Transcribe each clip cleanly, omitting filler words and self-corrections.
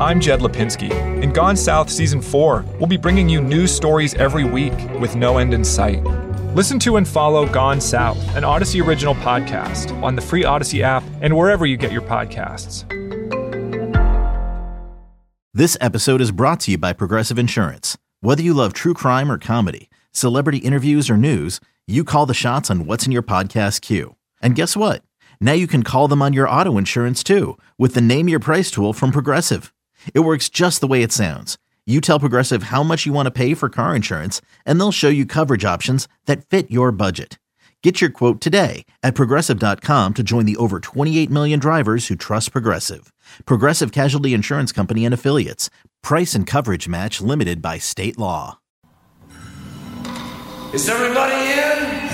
I'm Jed Lipinski. In Gone South Season 4, we'll be bringing you news stories every week with no end in sight. Listen to and follow Gone South, an Odyssey original podcast, on the free Odyssey app and wherever you get your podcasts. This episode is brought to you by Progressive Insurance. Whether you love true crime or comedy, celebrity interviews or news, you call the shots on what's in your podcast queue. And guess what? Now you can call them on your auto insurance too with the Name Your Price tool from Progressive. It works just the way it sounds. You tell Progressive how much you want to pay for car insurance, and they'll show you coverage options that fit your budget. Get your quote today at Progressive.com to join the over 28 million drivers who trust Progressive. Progressive Casualty Insurance Company and Affiliates. Price and coverage match limited by state law. Is everybody in?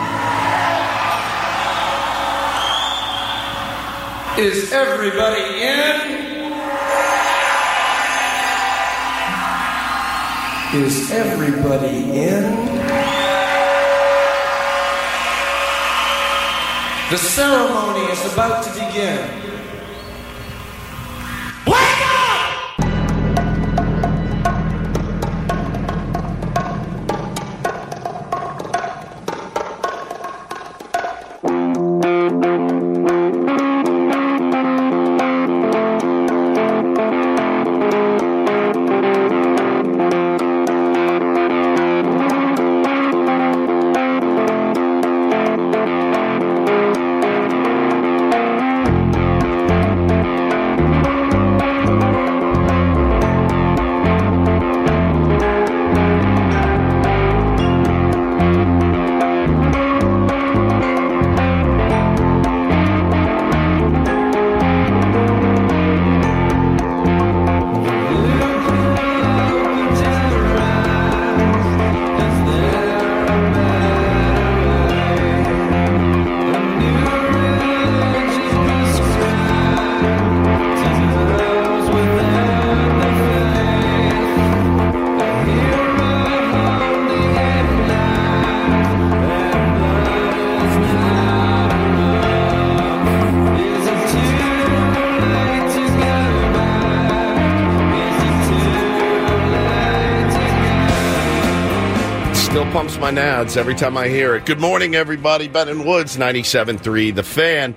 Is everybody in? Is everybody in? The ceremony is about to begin. Pumps my nads every time I hear it. Good morning, everybody. Ben and Woods, 97.3 The Fan.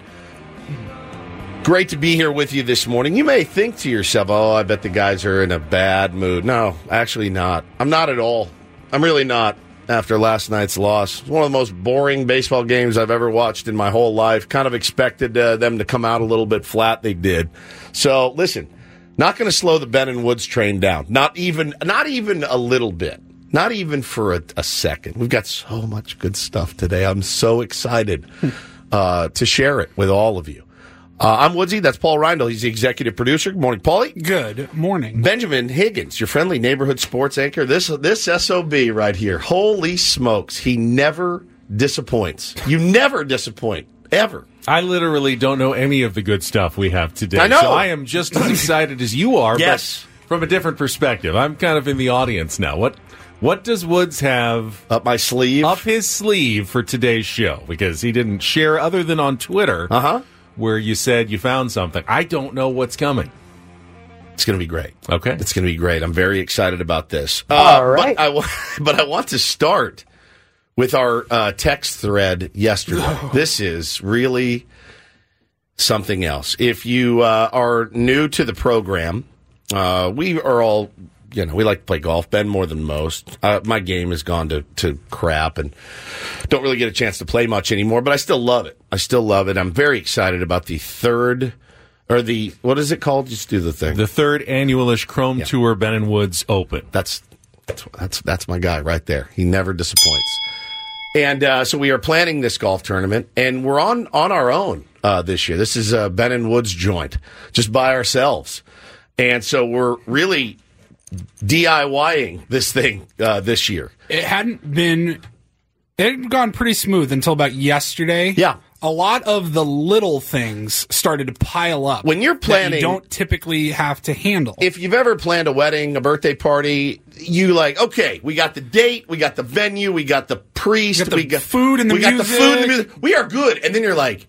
Great to be here with you this morning. You may think to yourself, oh, I bet the guys are in a bad mood. No, actually not. I'm not at all. I'm really not after last night's loss. One of the most boring baseball games I've ever watched in my whole life. Kind of expected them to come out a little bit flat. They did. So, listen, not going to slow the Ben and Woods train down. Not even a little bit. Not even for a second. We've got so much good stuff today. I'm so excited to share it with all of you. I'm Woodsy. That's Paul Reindl. He's the executive producer. Good morning, Paulie. Good morning. Benjamin Higgins, your friendly neighborhood sports anchor. This SOB right here. Holy smokes. He never disappoints. You never disappoint. Ever. I literally don't know any of the good stuff we have today. I know. So I am just as excited as you are. Yes. But from a different perspective. I'm kind of in the audience now. What does Woods have up my sleeve? Up his sleeve for today's show? Because he didn't share other than on Twitter, where you said you found something. I don't know what's coming. It's going to be great. Okay. It's going to be great. I'm very excited about this. All right. But I want to start with our text thread yesterday. This is really something else. If you are new to the program, we are all... we like to play golf, Ben more than most. My game has gone to crap and don't really get a chance to play much anymore, but I still love it. I'm very excited about the third, or the, what is it called? Just do the thing. The third annual-ish Chrome Tour Ben and Woods Open. That's my guy right there. He never disappoints. And so we are planning this golf tournament, and we're on our own this year. This is a Ben and Woods joint, just by ourselves. And so we're really DIYing this thing this year. It had gone pretty smooth until about yesterday. Yeah. A lot of the little things started to pile up. When you're planning, that you don't typically have to handle. If you've ever planned a wedding, a birthday party, you okay, we got the date, we got the venue, we got the priest, we got food and the music. We got the food and the music. We are good. And then you're like,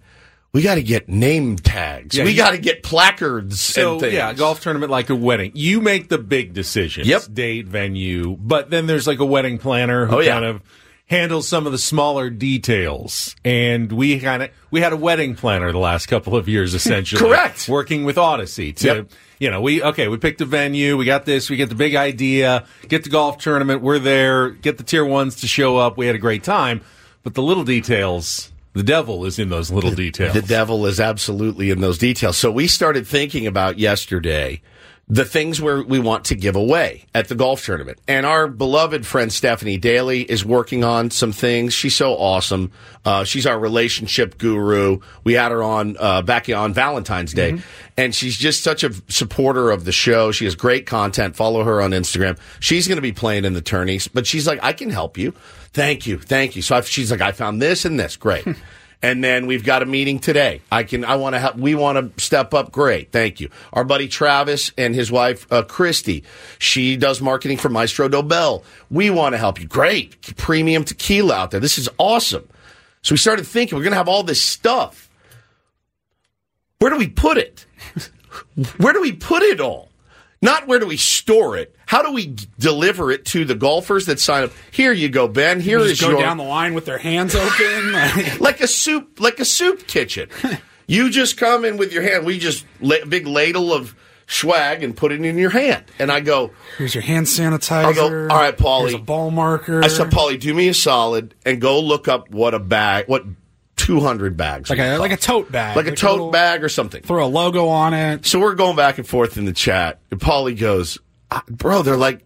we got to get name tags. Yeah, we got to get placards and things. Yeah, golf tournament like a wedding. You make the big decisions. Yep. Date, venue. But then there's like a wedding planner who kind of handles some of the smaller details. And we had a wedding planner the last couple of years, essentially. Correct. Working with Odyssey to, we picked a venue. We got this. We get the big idea. Get the golf tournament. We're there. Get the tier ones to show up. We had a great time. But the little details, the devil is in those little details. The devil is absolutely in those details. So we started thinking about yesterday the things where we want to give away at the golf tournament. And our beloved friend Stephanie Daly is working on some things. She's so awesome. She's our relationship guru. We had her on back on Valentine's Day. Mm-hmm. And she's just such a supporter of the show. She has great content. Follow her on Instagram. She's going to be playing in the tourneys. But she's like, I can help you. Thank you. So she's like, I found this and this. Great. And then we've got a meeting today. We want to step up. Great. Thank you. Our buddy Travis and his wife, Christy. She does marketing for Maestro Dobel. We want to help you. Great. Premium tequila out there. This is awesome. So we started thinking, we're going to have all this stuff. Where do we put it? Where do we put it all? Not where do we store it? How do we deliver it to the golfers that sign up? Here you go, Ben. Here is your... Go down the line with their hands open. like a soup kitchen. You just come in with your hand. We just big ladle of swag and put it in your hand. And I go... Here's your hand sanitizer. I'll go, all right, Paulie. Here's a ball marker. I said, Paulie, do me a solid and go look up what 200 bags. Like a tote bag. Like a tote bag or something. Throw a logo on it. So we're going back and forth in the chat. And Paulie goes, bro, they're like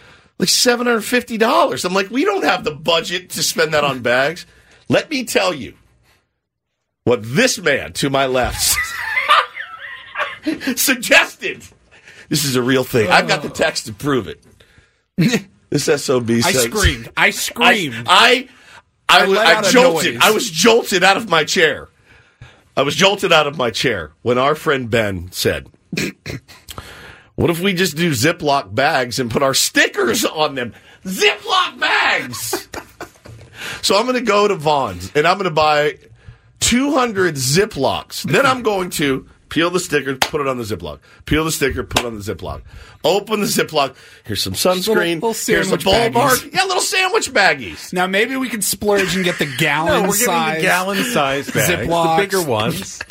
$750. I'm like, we don't have the budget to spend that on bags. Let me tell you what this man to my left suggested. This is a real thing. I've got the text to prove it. This SOB says... I screamed. I jolted. I was jolted out of my chair. When our friend Ben said, what if we just do Ziploc bags and put our stickers on them? Ziploc bags! So I'm going to go to Vons, and I'm going to buy 200 Ziplocs. Then I'm going to peel the sticker, put it on the Ziploc. Peel the sticker, put it on the Ziploc. Open the Ziploc. Here's some sunscreen. Little here's a ball mark. Yeah, little sandwich baggies. Now, maybe we could splurge and get the gallon we're size. Getting the gallon size bags, Ziplocs. the bigger ones.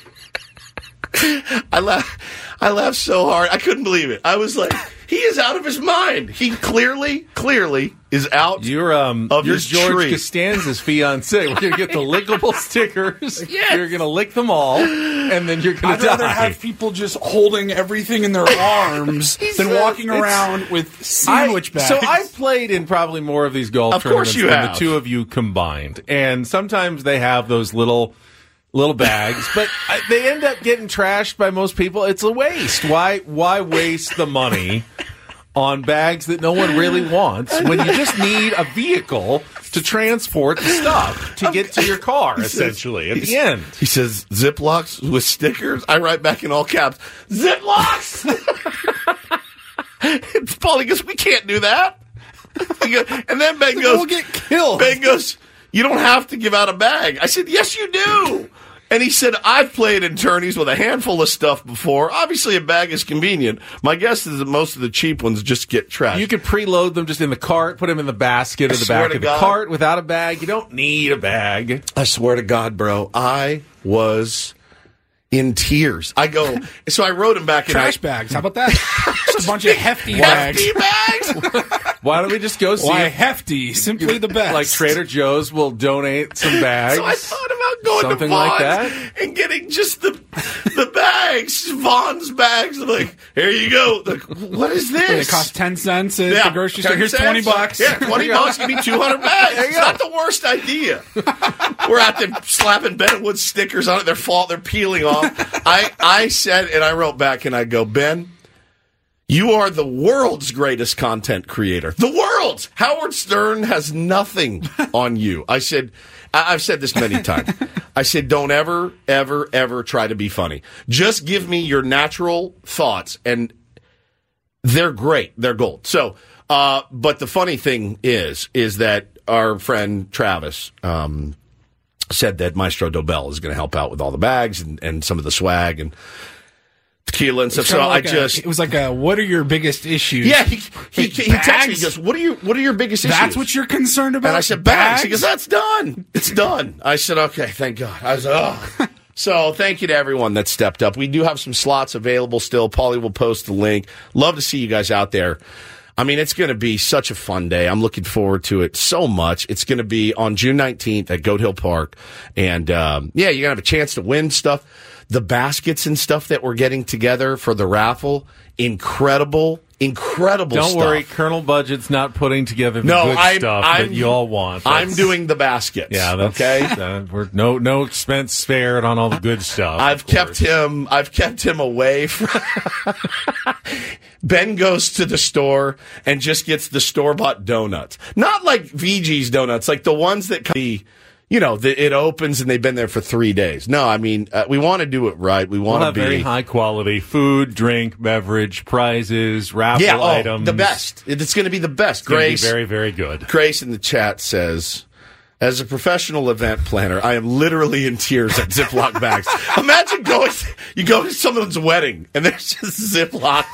I laughed so hard. I couldn't believe it. I was like, he is out of his mind. He clearly is out of his George tree. Costanza's fiancé. We're going to get the lickable stickers. Yes. You're going to lick them all, and then you're going to die. I'd rather have people just holding everything in their arms than walking around with sandwich bags. So I've played in probably more of these golf tournaments than have. the two of you combined. And sometimes they have those little bags, but they end up getting trashed by most people. It's a waste. Why waste the money on bags that no one really wants when you just need a vehicle to transport the stuff to get to your car, essentially, at the end? He says, Ziplocs with stickers? I write back in all caps, Ziplocs! Paulie goes, we can't do that. And then Ben goes, we'll get killed. Ben goes, you don't have to give out a bag. I said, yes, you do. And he said, I've played in tourneys with a handful of stuff before. Obviously, a bag is convenient. My guess is that most of the cheap ones just get trashed. You could preload them just in the cart, put them in the basket or the back of the cart without a bag. You don't need a bag. I swear to God, bro, I was in tears. I wrote him back. Trash bags. How about that? Just a bunch of hefty bags. Hefty bags? Why don't we just go see? Why hefty? Simply the best. Like Trader Joe's will donate some bags. So I thought about going something to Vons like that and getting just the bags, Vons bags. I'm like, here you go. Like, what is this? They cost 10 cents at the grocery store. Here's $20. Yeah, $20. Give me 200 bags. It's not the worst idea. We're out there slapping Ben Wood stickers on it. They're peeling off. I said, and I wrote back, and I go, Ben, you are the world's greatest content creator. The world's! Howard Stern has nothing on you. I said, I've said this many times. I said, don't ever, ever, ever try to be funny. Just give me your natural thoughts, and they're great. They're gold. So, but the funny thing is that our friend Travis, said that Maestro Dobell is going to help out with all the bags and some of the swag and tequila and stuff. So it was like a, what are your biggest issues? Yeah, he texted me. He goes, what are your biggest issues? That's what you're concerned about? And I said, bags. He goes, that's done. It's done. I said, okay, thank God. I was like, oh. So thank you to everyone that stepped up. We do have some slots available still. Paulie will post the link. Love to see you guys out there. I mean, it's going to be such a fun day. I'm looking forward to it so much. It's going to be on June 19th at Goat Hill Park. And, you're going to have a chance to win stuff. The baskets and stuff that we're getting together for the raffle, incredible stuff. Don't worry, Colonel Budget's not putting together the good stuff that you all want. I'm doing the baskets. Yeah, that's, okay. We're no expense spared on all the good stuff. I've kept him away from. Ben goes to the store and just gets the store-bought donuts, not like VG's donuts, like the ones that come. It opens and they've been there for 3 days. No, I mean, we want to do it right. We want to be very high quality food, drink, beverage, prizes, raffle items. The best. It's going to be the best. It's Grace, very, very good. Grace in the chat says, as a professional event planner, I am literally in tears at Ziploc bags. Imagine you go to someone's wedding and there's just Ziplocs.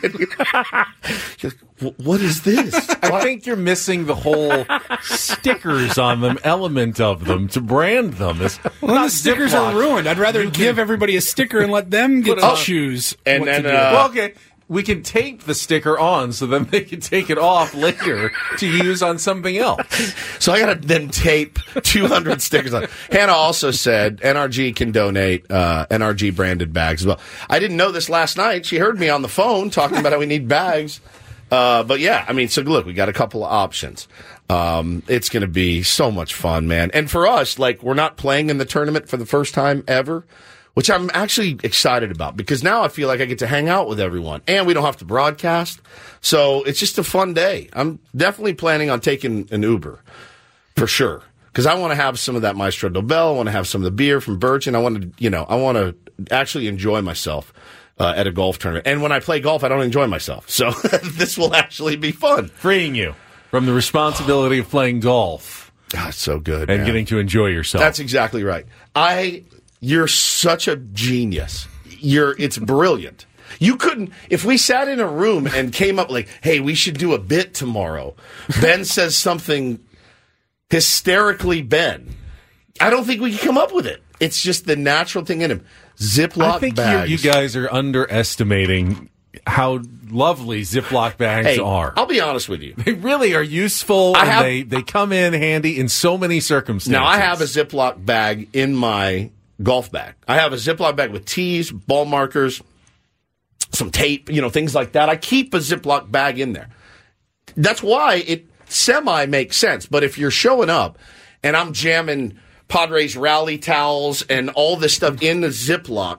What is this? I think you're missing the whole stickers on them, element of them, to brand them. The stickers are ruined. I'd rather give everybody a sticker and let them get to choose. And then, okay. We can tape the sticker on so then they can take it off later to use on something else. So I got to then tape 200 stickers on. Hannah also said NRG can donate NRG branded bags as well. I didn't know this last night. She heard me on the phone talking about how we need bags. But yeah, I mean, so look, we got a couple of options. It's going to be so much fun, man. And for us, we're not playing in the tournament for the first time ever, which I'm actually excited about because now I feel like I get to hang out with everyone and we don't have to broadcast. So it's just a fun day. I'm definitely planning on taking an Uber for sure because I want to have some of that Maestro Dobell. I want to have some of the beer from Birch, and I want to actually enjoy myself at a golf tournament. And when I play golf, I don't enjoy myself. So this will actually be fun. Freeing you from the responsibility of playing golf. God, it's so good. And man. Getting to enjoy yourself. That's exactly right. You're such a genius. It's brilliant. You couldn't, if we sat in a room and came up like, hey, we should do a bit tomorrow. Ben says something hysterically Ben. I don't think we can come up with it. It's just the natural thing in him. Ziploc I think bags. You guys are underestimating how lovely Ziploc bags are. I'll be honest with you. They really are useful, they come in handy in so many circumstances. Now, I have a Ziploc bag in my golf bag. I have a Ziploc bag with tees, ball markers, some tape, things like that. I keep a Ziploc bag in there. That's why it semi makes sense. But if you're showing up and I'm jamming Padres rally towels and all this stuff in the Ziploc,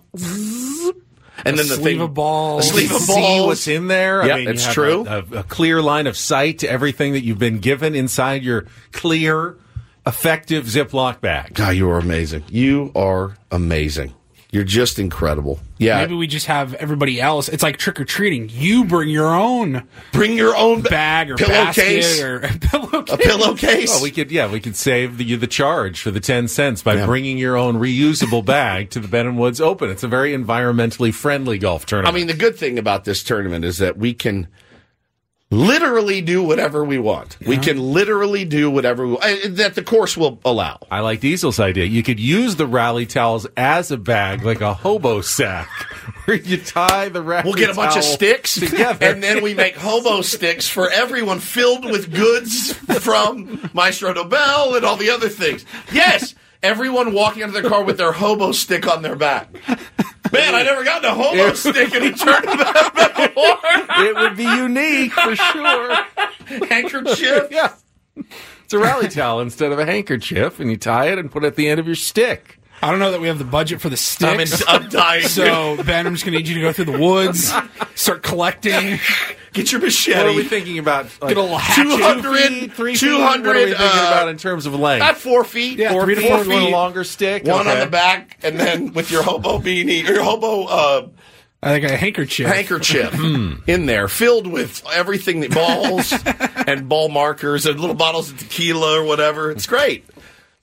and then the sleeve of balls. A sleeve of balls. See what's in there. Yeah, I mean, it's you have true. A clear line of sight to everything that you've been given inside your clear, effective Ziploc bag. God, you are amazing. You are amazing. You're just incredible. Yeah. Maybe we just have everybody else. It's like trick or treating. You bring your own bag or pillowcase or a pillowcase. A pillowcase. Well, we could save the charge for the 10 cents by bringing your own reusable bag to the Ben & Woods Open. It's a very environmentally friendly golf tournament. I mean, the good thing about this tournament is that we can literally do whatever we want. Yeah. We can literally do whatever that the course will allow. I like Diesel's idea. You could use the rally towels as a bag, like a hobo sack, where you tie the rally We'll get a bunch of sticks together, and then we make hobo sticks for everyone filled with goods from Maestro Dobell and all the other things. Yes, everyone walking out of their car with their hobo stick on their back. Man, I never got a hobo stick in a tournament before. It would be unique for sure. Handkerchief? Yeah. It's a rally towel instead of a handkerchief, and you tie it and put it at the end of your stick. I don't know that we have the budget for the sticks. I'm dying. So, Ben, I'm just going to need you to go through the woods, start collecting. Get your machete. What are we thinking about? Get a little hatchet. 200, 3 feet? 200. What are we thinking about in terms of length? Not 4 feet. Yeah, 4 feet. 4 One feet. longer stick. One on the back, and then with your hobo beanie, or your hobo I think a handkerchief in there, filled with everything, balls and ball markers and little bottles of tequila or whatever. It's great.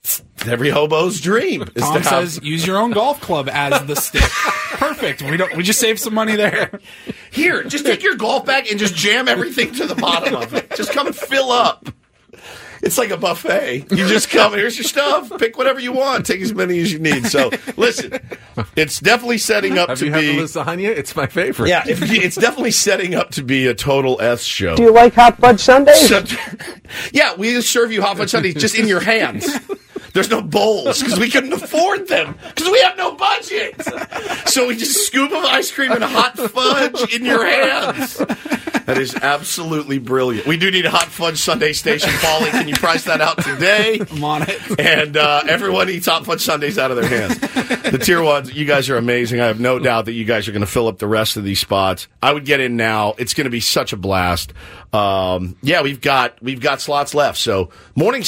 every hobo's dream. Is Tom to have- says use your own golf club as the stick. Perfect. We just saved some money there. Here, just take your golf bag and just jam everything to the bottom of it. Just come and fill up. It's like a buffet. You just come, here's your stuff, pick whatever you want, take as many as you need. So, listen, it's definitely setting up Have to you be... had the lasagna? It's my favorite. Yeah, it's definitely setting up to be a total S show. Do you like hot fudge sundaes? Yeah, we just serve you hot fudge sundaes just in your hands. There's no bowls because we couldn't afford them because we have no budget. So we just scoop of ice cream and hot fudge in your hands. That is absolutely brilliant. We do need a hot fudge sundae station, Paulie. Can you price that out today? I'm on it. And everyone eats hot fudge sundaes out of their hands. The tier ones, you guys are amazing. I have no doubt that you guys are going to fill up the rest of these spots. I would get in now. It's going to be such a blast. We've got slots left. So morning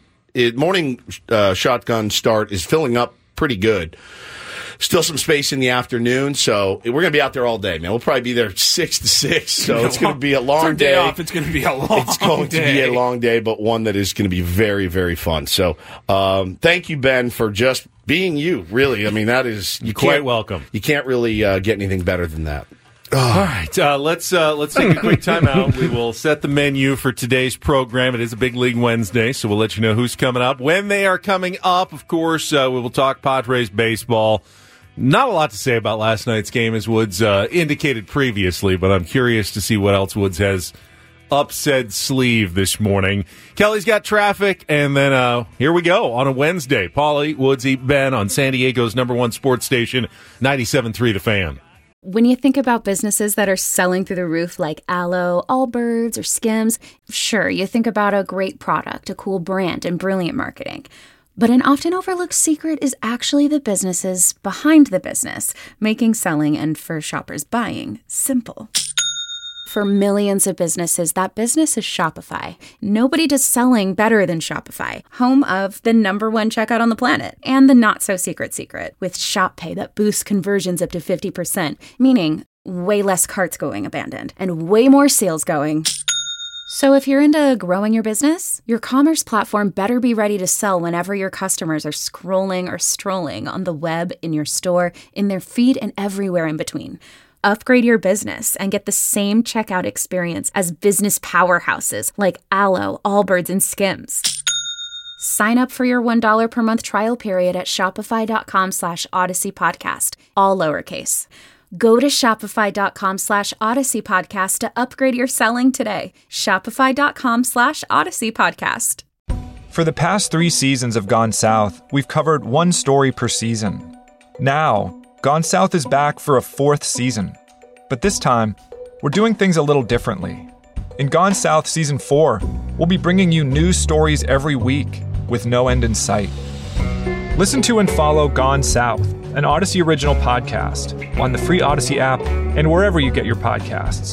shotgun start is filling up pretty good. Still some space in the afternoon, so we're going to be out there all day, man. We'll probably be there 6 to 6, so it's going to be a long day. Off, it's going to be a long day. It's going to be a long day, but one that is going to be very, very fun. So thank you, Ben, for just being you, really. I mean, that is... You're quite welcome. You can't really get anything better than that. All right, let's take a quick timeout. We will set the menu for today's program. It is a Big League Wednesday, so we'll let you know who's coming up. When they are coming up, of course, we will talk Padres baseball. Not a lot to say about last night's game, as Woods indicated previously, but I'm curious to see what else Woods has up said sleeve this morning. Kelly's got traffic, and then here we go on a Wednesday. Paulie, Woodsy, Ben on San Diego's #1 sports station, 97.3 The Fan. When you think about businesses that are selling through the roof like Aloe, Allbirds, or Skims, sure, you think about a great product, a cool brand, and brilliant marketing. But an often overlooked secret is actually the businesses behind the business, making selling and, for shoppers, buying simple. For millions of businesses, that business is Shopify. Nobody does selling better than Shopify, home of the #1 checkout on the planet, and the not-so-secret secret, with Shop Pay that boosts conversions up to 50%, meaning way less carts going abandoned, and way more sales going. So if you're into growing your business, your commerce platform better be ready to sell whenever your customers are scrolling or strolling on the web, in your store, in their feed, and everywhere in between. Upgrade your business and get the same checkout experience as business powerhouses like Aloe, Allbirds, and Skims. Sign up for your $1 per month trial period at shopify.com/Odyssey Podcast, all lowercase. Go to shopify.com/Odyssey Podcast to upgrade your selling today. Shopify.com/Odyssey Podcast. For the past 3 seasons of Gone South, we've covered one story per season. Now, Gone South is back for a 4th season. But this time, we're doing things a little differently. In Gone South Season 4, we'll be bringing you news stories every week with no end in sight. Listen to and follow Gone South, an Odyssey original podcast, on the free Odyssey app and wherever you get your podcasts.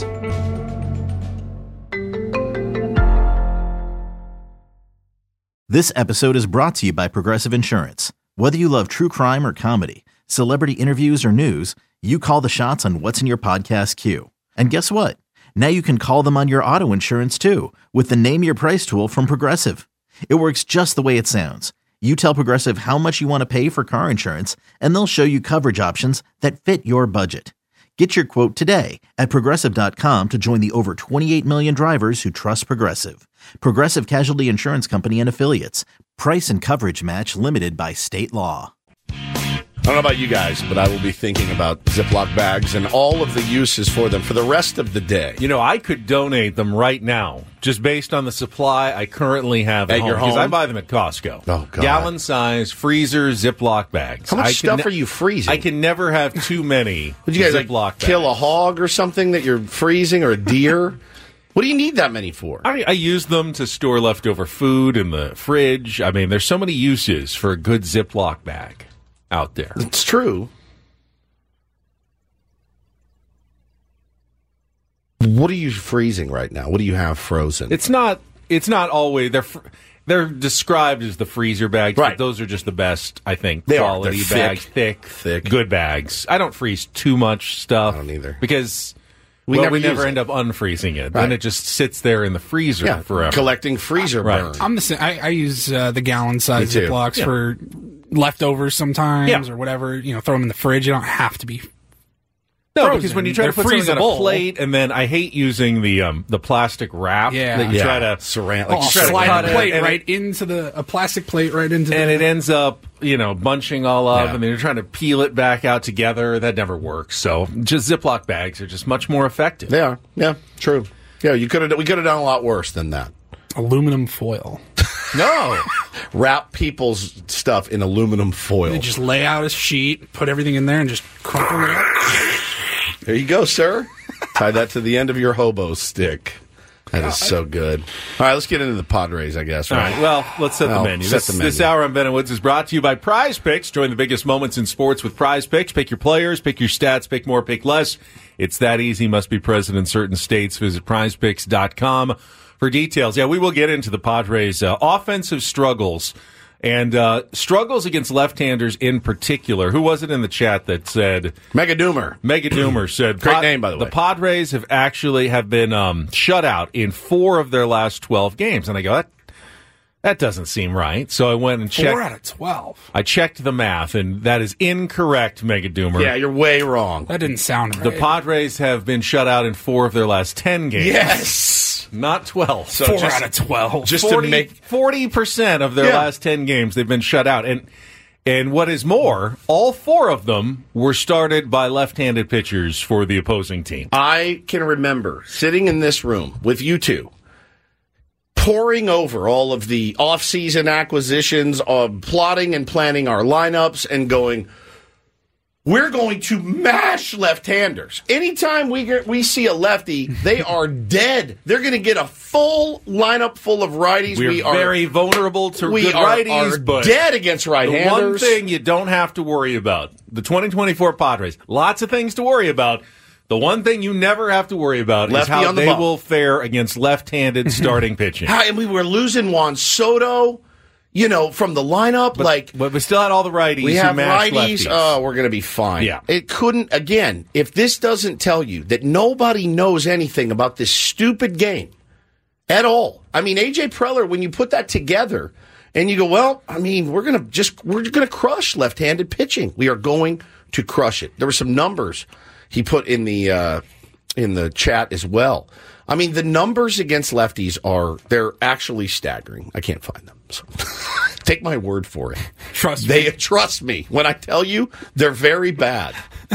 This episode is brought to you by Progressive Insurance. Whether you love true crime or comedy, celebrity interviews or news, you call the shots on what's in your podcast queue. And guess what? Now you can call them on your auto insurance too, with the Name Your Price tool from Progressive. It works just the way it sounds. You tell Progressive how much you want to pay for car insurance, and they'll show you coverage options that fit your budget. Get your quote today at Progressive.com to join the over 28 million drivers who trust Progressive. Progressive Casualty Insurance Company and Affiliates. Price and coverage match limited by state law. I don't know about you guys, but I will be thinking about Ziploc bags and all of the uses for them for the rest of the day. You know, I could donate them right now, just based on the supply I currently have at your home. Because home? I buy them at Costco. Oh, God. Gallon size, freezer, Ziploc bags. How much stuff are you freezing? I can never have too many Would you guys Ziploc bags. kill a hog or something that you're freezing, or a deer? What do you need that many for? I use them to store leftover food in the fridge. I mean, there's so many uses for a good Ziploc bag out there. It's true. What are you freezing right now? What do you have frozen? It's not always they're described as the freezer bags, right? But those are just the best, I think. They quality are. They're bags, thick, thick, good bags. I don't freeze too much stuff. I don't either, because We never end up unfreezing it. Right. Then it just sits there in the freezer forever. Collecting freezer burn. I'm the same. I use the gallon size Me too. Ziplocs for leftovers sometimes or whatever. Throw them in the fridge. You don't have to be. No, frozen. because when you try They're to put something on a freezable. plate, and then I hate using the plastic wrap that you try to Saran, Oh, you try to slide cut a it, plate and right into a plastic plate right into and the... it ends up, bunching all up, Yeah. and then you're trying to peel it back out together. That never works. So just Ziploc bags are just much more effective. They are. Yeah, true. Yeah, we could have done a lot worse than that. aluminum foil. No. Wrap people's stuff in aluminum foil. They just lay out a sheet, put everything in there, and just crumple it up. There you go, sir. Tie that to the end of your hobo stick. That is so good. All right, let's get into the Padres, I guess. All Right? right, well, let's set the menu. Set the menu. This hour on Ben and Woods is brought to you by Prize Picks. Join the biggest moments in sports with Prize Picks. Pick your players, pick your stats, pick more, pick less. It's that easy. Must be present in certain states. Visit prizepicks.com for details. Yeah, we will get into the Padres' offensive struggles and struggles against left-handers in particular. Who was it in the chat that said... Mega Doomer. Mega Doomer said... Great name, by the way. The Padres have actually been shut out in 4 of their last 12 games. And I go, that doesn't seem right. So I went and checked. 4 out of 12. I checked the math, and that is incorrect, Mega Doomer. Yeah, you're way wrong. That didn't sound right. The Padres have been shut out in 4 of their last 10 games. Yes. Not 12. So 4 just- out of 12. Just to make 40% of their Yeah. last 10 games they've been shut out. And what is more, all 4 of them were started by left-handed pitchers for the opposing team. I can remember sitting in this room with you two, poring over all of the off-season acquisitions, plotting and planning our lineups, and going, we're going to mash left-handers. Anytime we see a lefty, they are dead. They're going to get a full lineup full of righties. We're very vulnerable to good are righties, but dead against the right-handers. one thing you don't have to worry about, the 2024 Padres, lots of things to worry about. The one thing you never have to worry about Lefty is how on the they ball. will fare against left-handed starting pitching. And we were losing Juan Soto, from the lineup. But we still had all the righties. We who have matched righties. lefties. Oh, we're going to be fine. Yeah. It couldn't, again, if this doesn't tell you that nobody knows anything about this stupid game at all. I mean, A.J. Preller, when you put that together and you go, well, I mean, we're going to crush left-handed pitching. We are going to crush it. There were some numbers he put in the chat as well. I mean, the numbers against lefties they're actually staggering. I can't find them. So take my word for it. Trust me when I tell you they're very bad.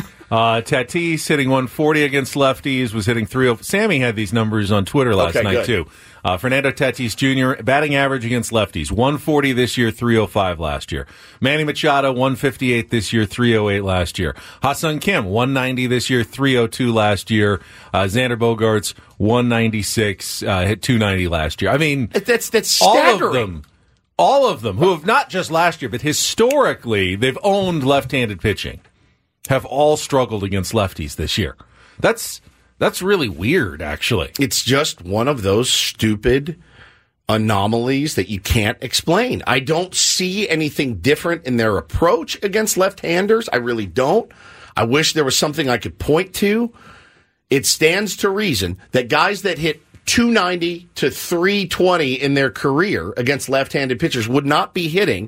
Tatis hitting 140 against lefties, was hitting 305. Sammy had these numbers on Twitter last night, good. too. Fernando Tatis Jr., batting average against lefties, 140 this year, 305 last year. Manny Machado, 158 this year, 308 last year. Ha-Seong Kim, 190 this year, 302 last year. Xander Bogaerts, 196, hit 290 last year. I mean, That's staggering. all of them, who have not just last year, but historically, they've owned left-handed pitching, have all struggled against lefties this year. That's really weird, actually. It's just one of those stupid anomalies that you can't explain. I don't see anything different in their approach against left-handers. I really don't. I wish there was something I could point to. It stands to reason that guys that hit 290 to 320 in their career against left-handed pitchers would not be hitting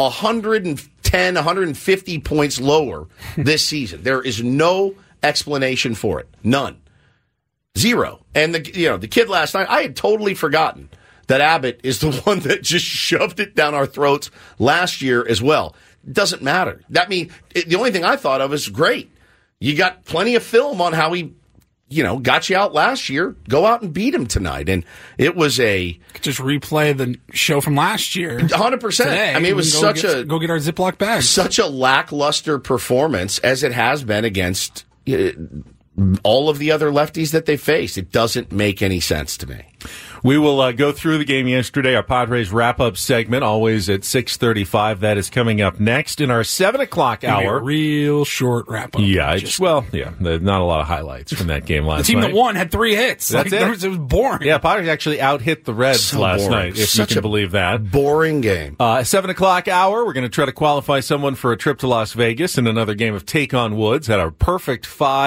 110, 150 points lower this season. There is no explanation for it. None. Zero. And the kid last night, I had totally forgotten that Abbott is the one that just shoved it down our throats last year as well. It doesn't matter. The only thing I thought of is great. You got plenty of film on how he, got you out last year. Go out and beat him tonight. And it was Just replay the show from last year. 100%. Today, I mean, it was go get our Ziploc bags. such a lackluster performance as it has been against all of the other lefties that they faced. It doesn't make any sense to me. We will go through the game yesterday. Our Padres wrap-up segment, always at 6:35. That is coming up next in our 7 o'clock hour. A real short wrap-up. Yeah, not a lot of highlights from that game last night. The team that won had 3 hits. That's it. It was boring. Yeah, Padres actually out-hit the Reds last night, if you can believe that. Boring game. 7 o'clock hour, we're going to try to qualify someone for a trip to Las Vegas in another game of Take on Woods. Had a perfect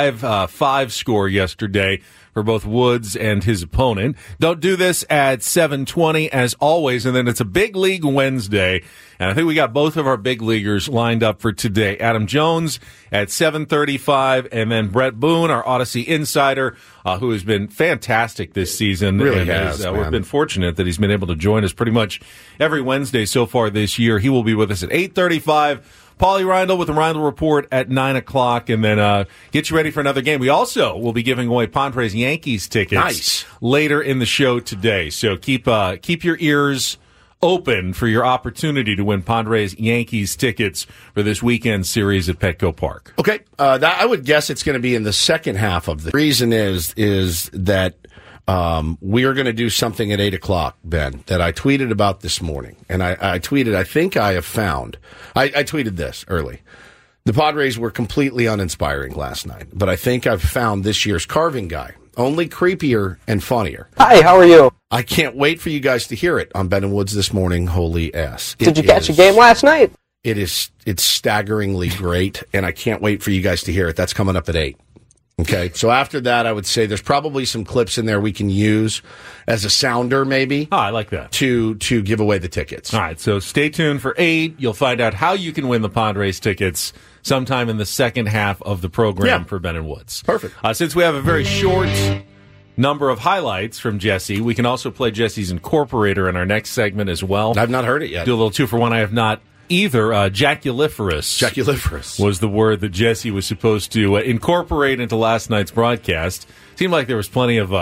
5 score yesterday for both Woods and his opponent. Don't do this at 7:20 as always, and then it's a Big League Wednesday, and I think we got both of our big leaguers lined up for today. Adam Jones at 7:35, and then Brett Boone, our Odyssey insider, who has been fantastic this season. Really has, we've been fortunate that he's been able to join us pretty much every Wednesday so far this year. He will be with us at 8:35. Paulie Reindl with the Reindl Report at 9 o'clock, and then get you ready for another game. We also will be giving away Padres-Yankees tickets later in the show today. So keep your ears open for your opportunity to win Padres-Yankees tickets for this weekend series at Petco Park. Okay, I would guess it's going to be in the second half of the reason is that we are going to do something at 8 o'clock, Ben, that I tweeted about this morning. And I tweeted, I think I have found, I tweeted this early. The Padres were completely uninspiring last night, but I think I've found this year's carving guy, only creepier and funnier. Hi, how are you? I can't wait for you guys to hear it on Ben and Woods this morning. Holy ass. Did you catch a game last night? It's staggeringly great, and I can't wait for you guys to hear it. That's coming up at 8. Okay, so after that, I would say there's probably some clips in there we can use as a sounder, maybe. Oh, I like that. To give away the tickets. All right, so stay tuned for 8. You'll find out how you can win the Padres tickets sometime in the second half of the program for Ben and Woods. Perfect. Since we have a very short number of highlights from Jesse, we can also play Jesse's Incorporator in our next segment as well. I've not heard it yet. Do a little 2-for-1. I have not either. Jaculiferous was the word that Jesse was supposed to incorporate into last night's broadcast. Seemed like there was plenty of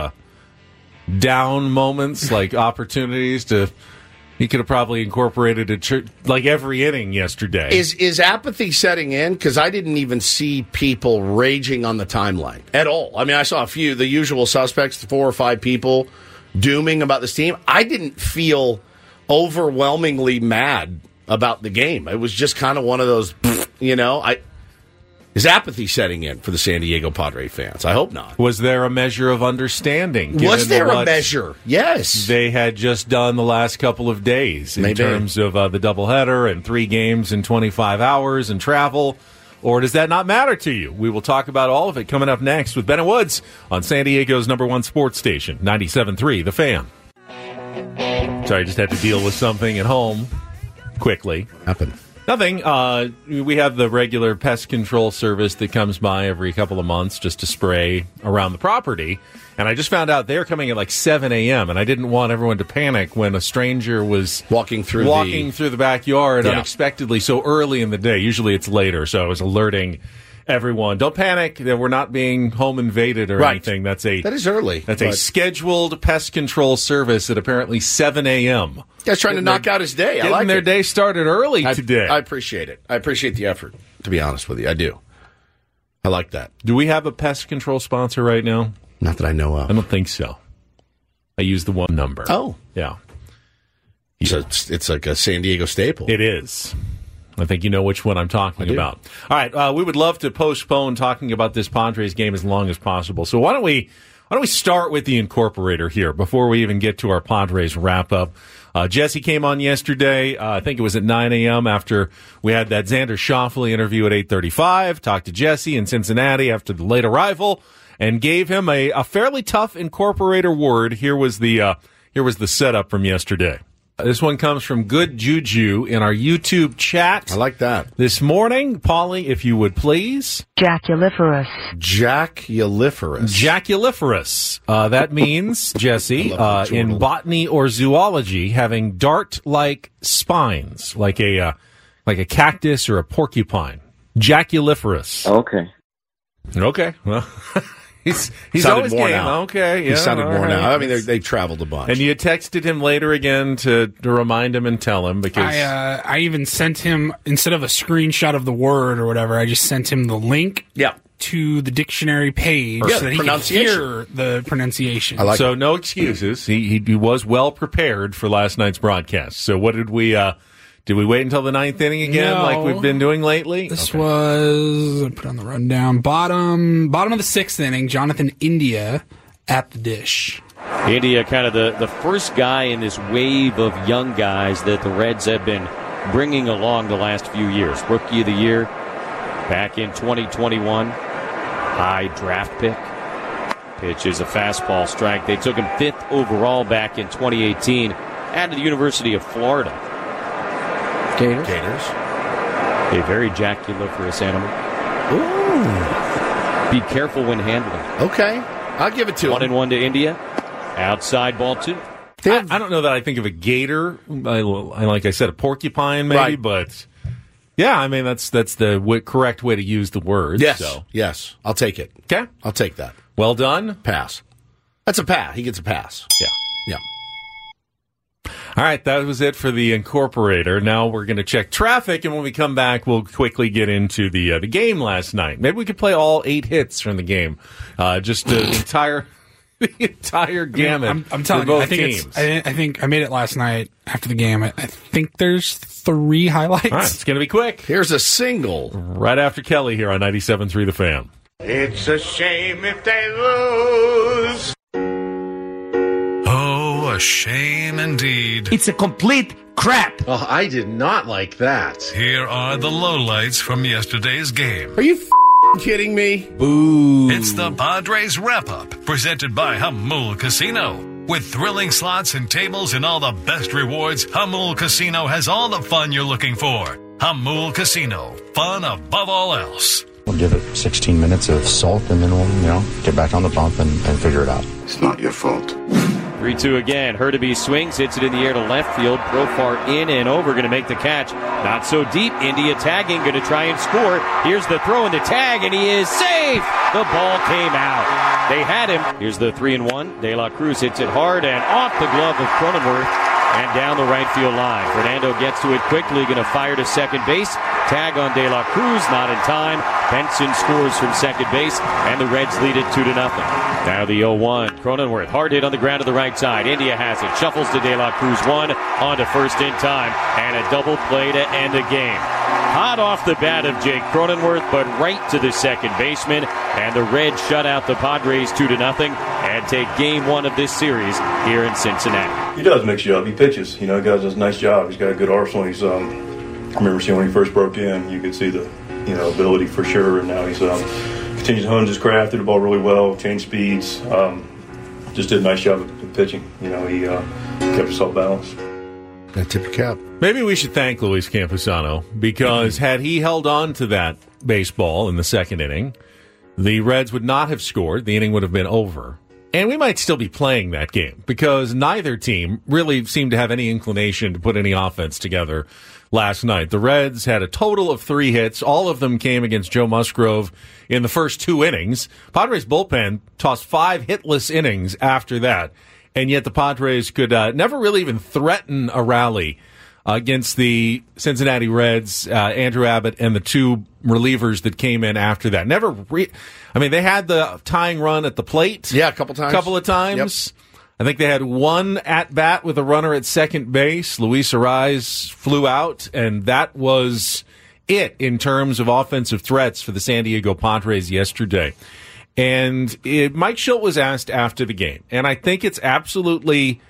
down moments, like opportunities to. He could have probably incorporated it like every inning yesterday. Is apathy setting in? Because I didn't even see people raging on the timeline at all. I mean, I saw a few, the usual suspects, 4 or 5 people dooming about this team. I didn't feel overwhelmingly mad about the game. It was just kind of one of those, is apathy setting in for the San Diego Padre fans? I hope not. Was there a measure of understanding? Was there a measure? Yes. They had just done the last couple of days in terms of the doubleheader and 3 games in 25 hours and travel. Or does that not matter to you? We will talk about all of it coming up next with Ben and Woods on San Diego's #1 sports station, 97.3 The Fan. Sorry, I just had to deal with something at home. Quickly. Happened. Nothing. We have the regular pest control service that comes by every couple of months just to spray around the property. And I just found out they're coming at like 7 a.m. And I didn't want everyone to panic when a stranger was walking through the backyard unexpectedly so early in the day. Usually it's later, so I was alerting everyone. Don't panic that we're not being home invaded or anything. That is early. That's a scheduled pest control service at apparently 7 a.m. Guy's trying to knock out his day. I like their day started early today. I appreciate it. I appreciate the effort, to be honest with you. I do. I like that. Do we have a pest control sponsor right now? Not that I know of. I don't think so. I use the one number. Oh. Yeah. So it's like a San Diego staple. It is. I think you know which one I'm talking about. All right, we would love to postpone talking about this Padres game as long as possible. So why don't we start with the Incorporator here before we even get to our Padres wrap-up. Jesse came on yesterday. I think it was at 9 a.m. after we had that Xander Schauffele interview at 8:35. Talked to Jesse in Cincinnati after the late arrival and gave him a fairly tough Incorporator word. Here was the setup from yesterday. This one comes from Good Juju in our YouTube chat. I like that. This morning, Paulie, if you would please. Jaculiferous. That means, Jesse, in botany or zoology, having dart-like spines, like a cactus or a porcupine. Jaculiferous. Okay. Well... He's always more game. Now. Okay, yeah. He sounded more right. now. I mean, they've traveled a bunch. And you texted him later again to remind him and tell him because I even sent him, instead of a screenshot of the word or whatever, I just sent him the link. Yeah. to the dictionary page so that he can hear the pronunciation. So no excuses. He was well prepared for last night's broadcast. So what did we wait until the ninth inning again, like we've been doing lately? This was, I'll put on the rundown, bottom of the sixth inning, Jonathan India at the dish. India kind of the first guy in this wave of young guys that the Reds have been bringing along the last few years. Rookie of the Year back in 2021. High draft pick. Pitch is a fastball strike. They took him 5th overall back in 2018 out of the University of Florida. Gators. A very jaculuferous animal. Ooh. Be careful when handling. Okay. I'll give it to him. 1-1 to India. Outside ball 2. I don't know that I think of a gator. Like I said, a porcupine maybe, Right. but yeah, I mean that's the correct way to use the word. Yes. So. Yes. I'll take it. Okay. I'll take that. Well done. Pass. That's a pass. He gets a pass. Yeah. All right, that was it for the Incorporator. Now we're going to check traffic, and when we come back, we'll quickly get into the game last night. Maybe we could play all 8 hits from the game, just the entire gamut. I'm telling you, I think I made it last night after the game. I think there's 3 highlights. All right, it's going to be quick. Here's a single. Right after Kelly here on 97.3 The Fan. It's a shame if they lose. Oh, a shame indeed. It's a complete crap. Oh, I did not like that. Here are the lowlights from yesterday's game. Are you kidding me? Boo. It's the Padres wrap-up, presented by Hamul Casino. With thrilling slots and tables and all the best rewards, Hamul Casino has all the fun you're looking for. Hamul Casino, fun above all else. We'll give it 16 minutes of salt, and then we'll, get back on the bump and figure it out. It's not your fault. 3-2 again. Hurtubise swings, hits it in the air to left field. Profar in and over, going to make the catch. Not so deep. India tagging, going to try and score. Here's the throw in the tag, and he is safe. The ball came out. They had him. Here's the 3-1. De La Cruz hits it hard and off the glove of Cronenworth and down the right field line. Fernando gets to it quickly, going to fire to second base. Tag on De La Cruz, not in time. Benson scores from second base, and the Reds lead it 2-0. Now the 0-1. Cronenworth, hard hit on the ground to the right side. India has it. Shuffles to De La Cruz 1, on to first in time, and a double play to end the game. Hot off the bat of Jake Cronenworth, but right to the second baseman, and the Reds shut out the Padres 2-0 and take game 1 of this series here in Cincinnati. He does mix you up. He pitches. He does a nice job. He's got a good arsenal. He's I remember seeing when he first broke in, you could see the ability for sure, and now he's continues to hone his craft, did the ball really well, changed speeds, just did a nice job of pitching. He kept us all balanced. That tip of cap. Maybe we should thank Luis Campusano, because had he held on to that baseball in the second inning, the Reds would not have scored. The inning would have been over. And we might still be playing that game, because neither team really seemed to have any inclination to put any offense together last night. The Reds had a total of 3 hits. All of them came against Joe Musgrove in the first 2 innings. Padres bullpen tossed 5 hitless innings after that. And yet the Padres could never really even threaten a rally against the Cincinnati Reds, Andrew Abbott, and the 2 relievers that came in after that. They had the tying run at the plate. Yeah, a couple of times. Yep. I think they had 1 at-bat with a runner at second base. Luis Arraez flew out, and that was it in terms of offensive threats for the San Diego Padres yesterday. And Mike Shildt was asked after the game, and I think it's absolutely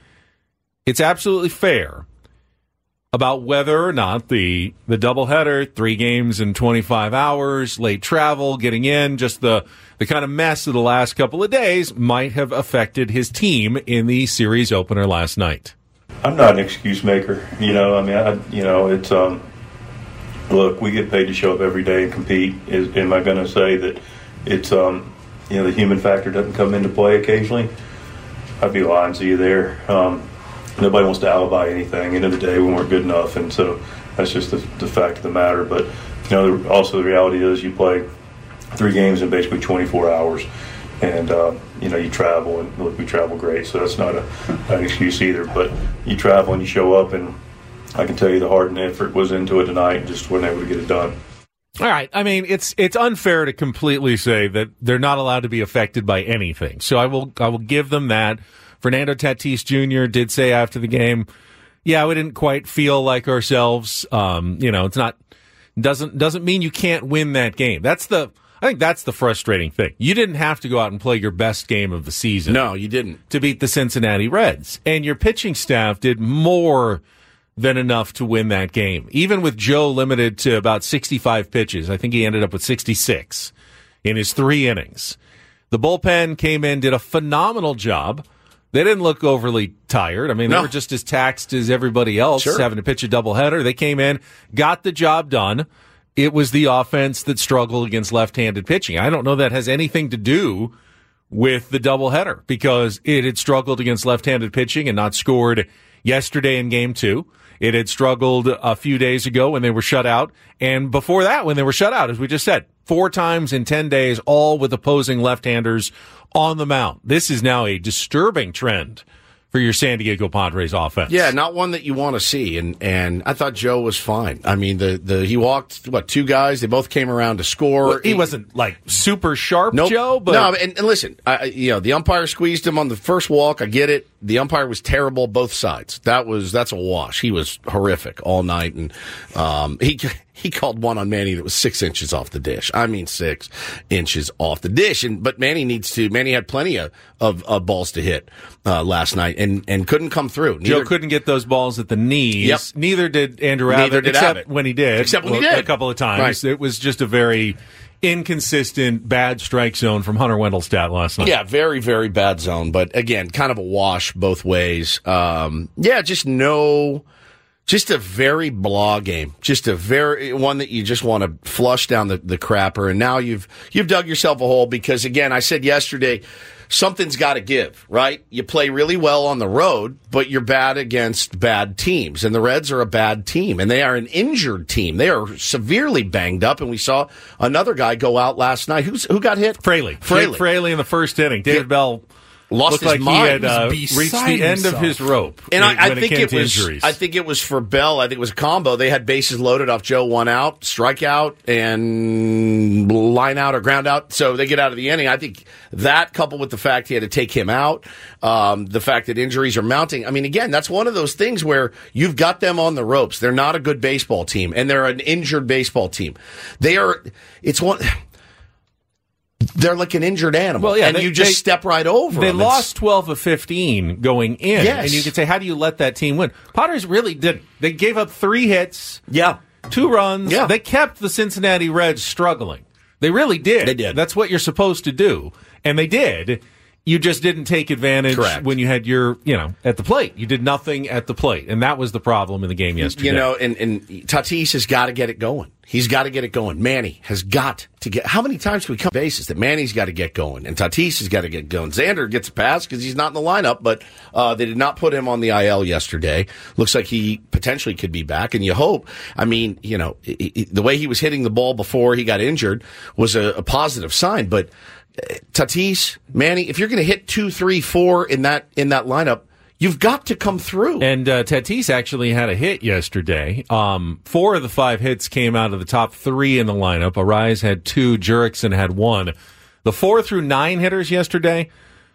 fair about whether or not the doubleheader, 3 games in 25 hours, late travel, getting in, just the kind of mess of the last couple of days might have affected his team in the series opener last night. I'm not an excuse maker. It's look, we get paid to show up every day and compete. Am I going to say that it's the human factor doesn't come into play occasionally? I'd be lying to you there. Nobody wants to alibi anything. End of the day, we weren't good enough, and so that's just the fact of the matter. But also the reality is you play 3 games in basically 24 hours, and you travel, and look, we travel great, so that's not an excuse either. But you travel and you show up, and I can tell you the heart and effort was into it tonight, and just wasn't able to get it done. All right. I mean, it's unfair to completely say that they're not allowed to be affected by anything. So I will give them that. Fernando Tatis Jr. did say after the game, yeah, we didn't quite feel like ourselves. It's not doesn't mean you can't win that game. I think that's the frustrating thing. You didn't have to go out and play your best game of the season. No, you didn't. To beat the Cincinnati Reds. And your pitching staff did more than enough to win that game. Even with Joe limited to about 65 pitches, I think he ended up with 66 in his 3 innings. The bullpen came in, did a phenomenal job. They didn't look overly tired. I mean, they were just as taxed as everybody else having to pitch a doubleheader. They came in, got the job done. It was the offense that struggled against left-handed pitching. I don't know that has anything to do with the doubleheader because it had struggled against left-handed pitching and not scored yesterday in Game 2. It had struggled a few days ago when they were shut out. And before that, when they were shut out, as we just said, 4 times in 10 days, all with opposing left-handers on the mound. This is now a disturbing trend for your San Diego Padres offense. Yeah, not one that you want to see. And I thought Joe was fine. I mean, he walked, 2 guys? They both came around to score. Well, he wasn't, super sharp, nope. Joe. But no, and listen, the umpire squeezed him on the first walk. I get it. The umpire was terrible both sides. That's a wash. He was horrific all night. And he called one on Manny that was 6 inches off the dish. I mean, 6 inches off the dish. But Manny had plenty of balls to hit last night and couldn't come through. Joe couldn't get those balls at the knees. Yep. Neither did Andrew Abbott, except when he did. A couple of times. Right. It was just a very inconsistent, bad strike zone from Hunter Wendelstedt last night. Yeah, very, very bad zone. But again, kind of a wash both ways. Just a very blah game. Just a very one that you just want to flush down the crapper. And now you've dug yourself a hole because, again, I said yesterday, something's got to give, right? You play really well on the road, but you're bad against bad teams. And the Reds are a bad team, and they are an injured team. They are severely banged up, and we saw another guy go out last night. Who got hit? Fraley. Fraley in the first inning. David Bell lost his his mind. He had reached the end of his rope. And I think injuries. I think it was for Bell. I think it was a combo. They had bases loaded off Joe, 1 out, strikeout, and line out or ground out. So they get out of the inning. I think that, coupled with the fact he had to take him out, the fact that injuries are mounting. I mean, again, that's one of those things where you've got them on the ropes. They're not a good baseball team, and they're an injured baseball team. They're like an injured animal, and you just step right over them. They lost 12 of 15 going in, yes. And you could say, how do you let that team win? Padres really didn't. They gave up 3 hits, 2 runs. Yeah. They kept the Cincinnati Reds struggling. They really did. They did. That's what you're supposed to do, and they did. You just didn't take advantage when you had at the plate. You did nothing at the plate, and that was the problem in the game yesterday. And Tatis has got to get it going. He's got to get it going. Manny has got to get. How many times can we come bases that Manny's got to get going and Tatis has got to get going? Xander gets a pass because he's not in the lineup, but they did not put him on the IL yesterday. Looks like he potentially could be back, and you hope. I mean, the way he was hitting the ball before he got injured was a positive sign, but Tatis, Manny, if you're going to hit 2, 3, 4 in that lineup, you've got to come through. And Tatis actually had a hit yesterday. 4 of the 5 hits came out of the top 3 in the lineup. Arise had 2, Jurickson had 1. The 4 through 9 hitters yesterday,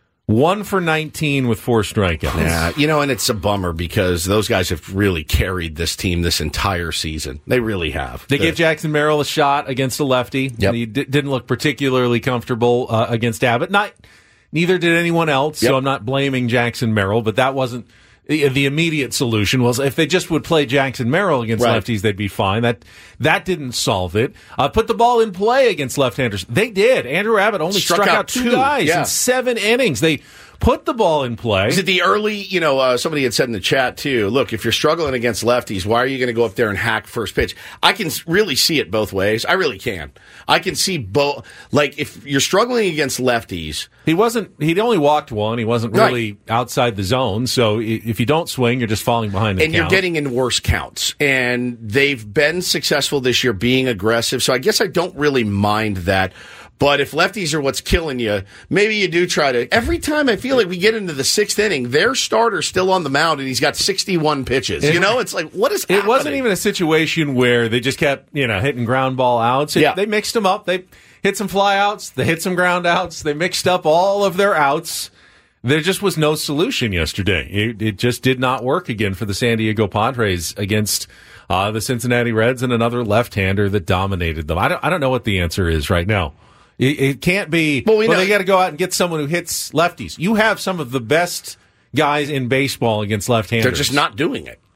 1 for 19 with 4 strikeouts. Yeah, and it's a bummer because those guys have really carried this team this entire season. They really have. They gave Jackson Merrill a shot against a lefty. Yep. He didn't look particularly comfortable against Abbott. Neither did anyone else, so I'm not blaming Jackson Merrill, but that wasn't the immediate solution. Was if they just would play Jackson Merrill against lefties, they'd be fine. That didn't solve it. Put the ball in play against left-handers. They did. Andrew Abbott only struck out 2 guys in 7 innings. They put the ball in play. Is it the early, somebody had said in the chat too, look, if you're struggling against lefties, why are you going to go up there and hack first pitch? I can really see it both ways. I really can. I can see both. Like, if you're struggling against lefties. He'd only walked 1. He wasn't really outside the zone. So if you don't swing, you're just falling behind the count. And you're getting in worse counts. And they've been successful this year being aggressive. So I guess I don't really mind that. But if lefties are what's killing you, maybe you do try to. Every time I feel like we get into the sixth inning, their starter's still on the mound and he's got 61 pitches. It's like, what is happening? It wasn't even a situation where they just kept, hitting ground ball outs. They mixed them up. They hit some fly outs. They hit some ground outs. They mixed up all of their outs. There just was no solution yesterday. It just did not work again for the San Diego Padres against the Cincinnati Reds and another left-hander that dominated them. I don't know what the answer is right now. It can't be, they got to go out and get someone who hits lefties. You have some of the best guys in baseball against left-handers. They're just not doing it.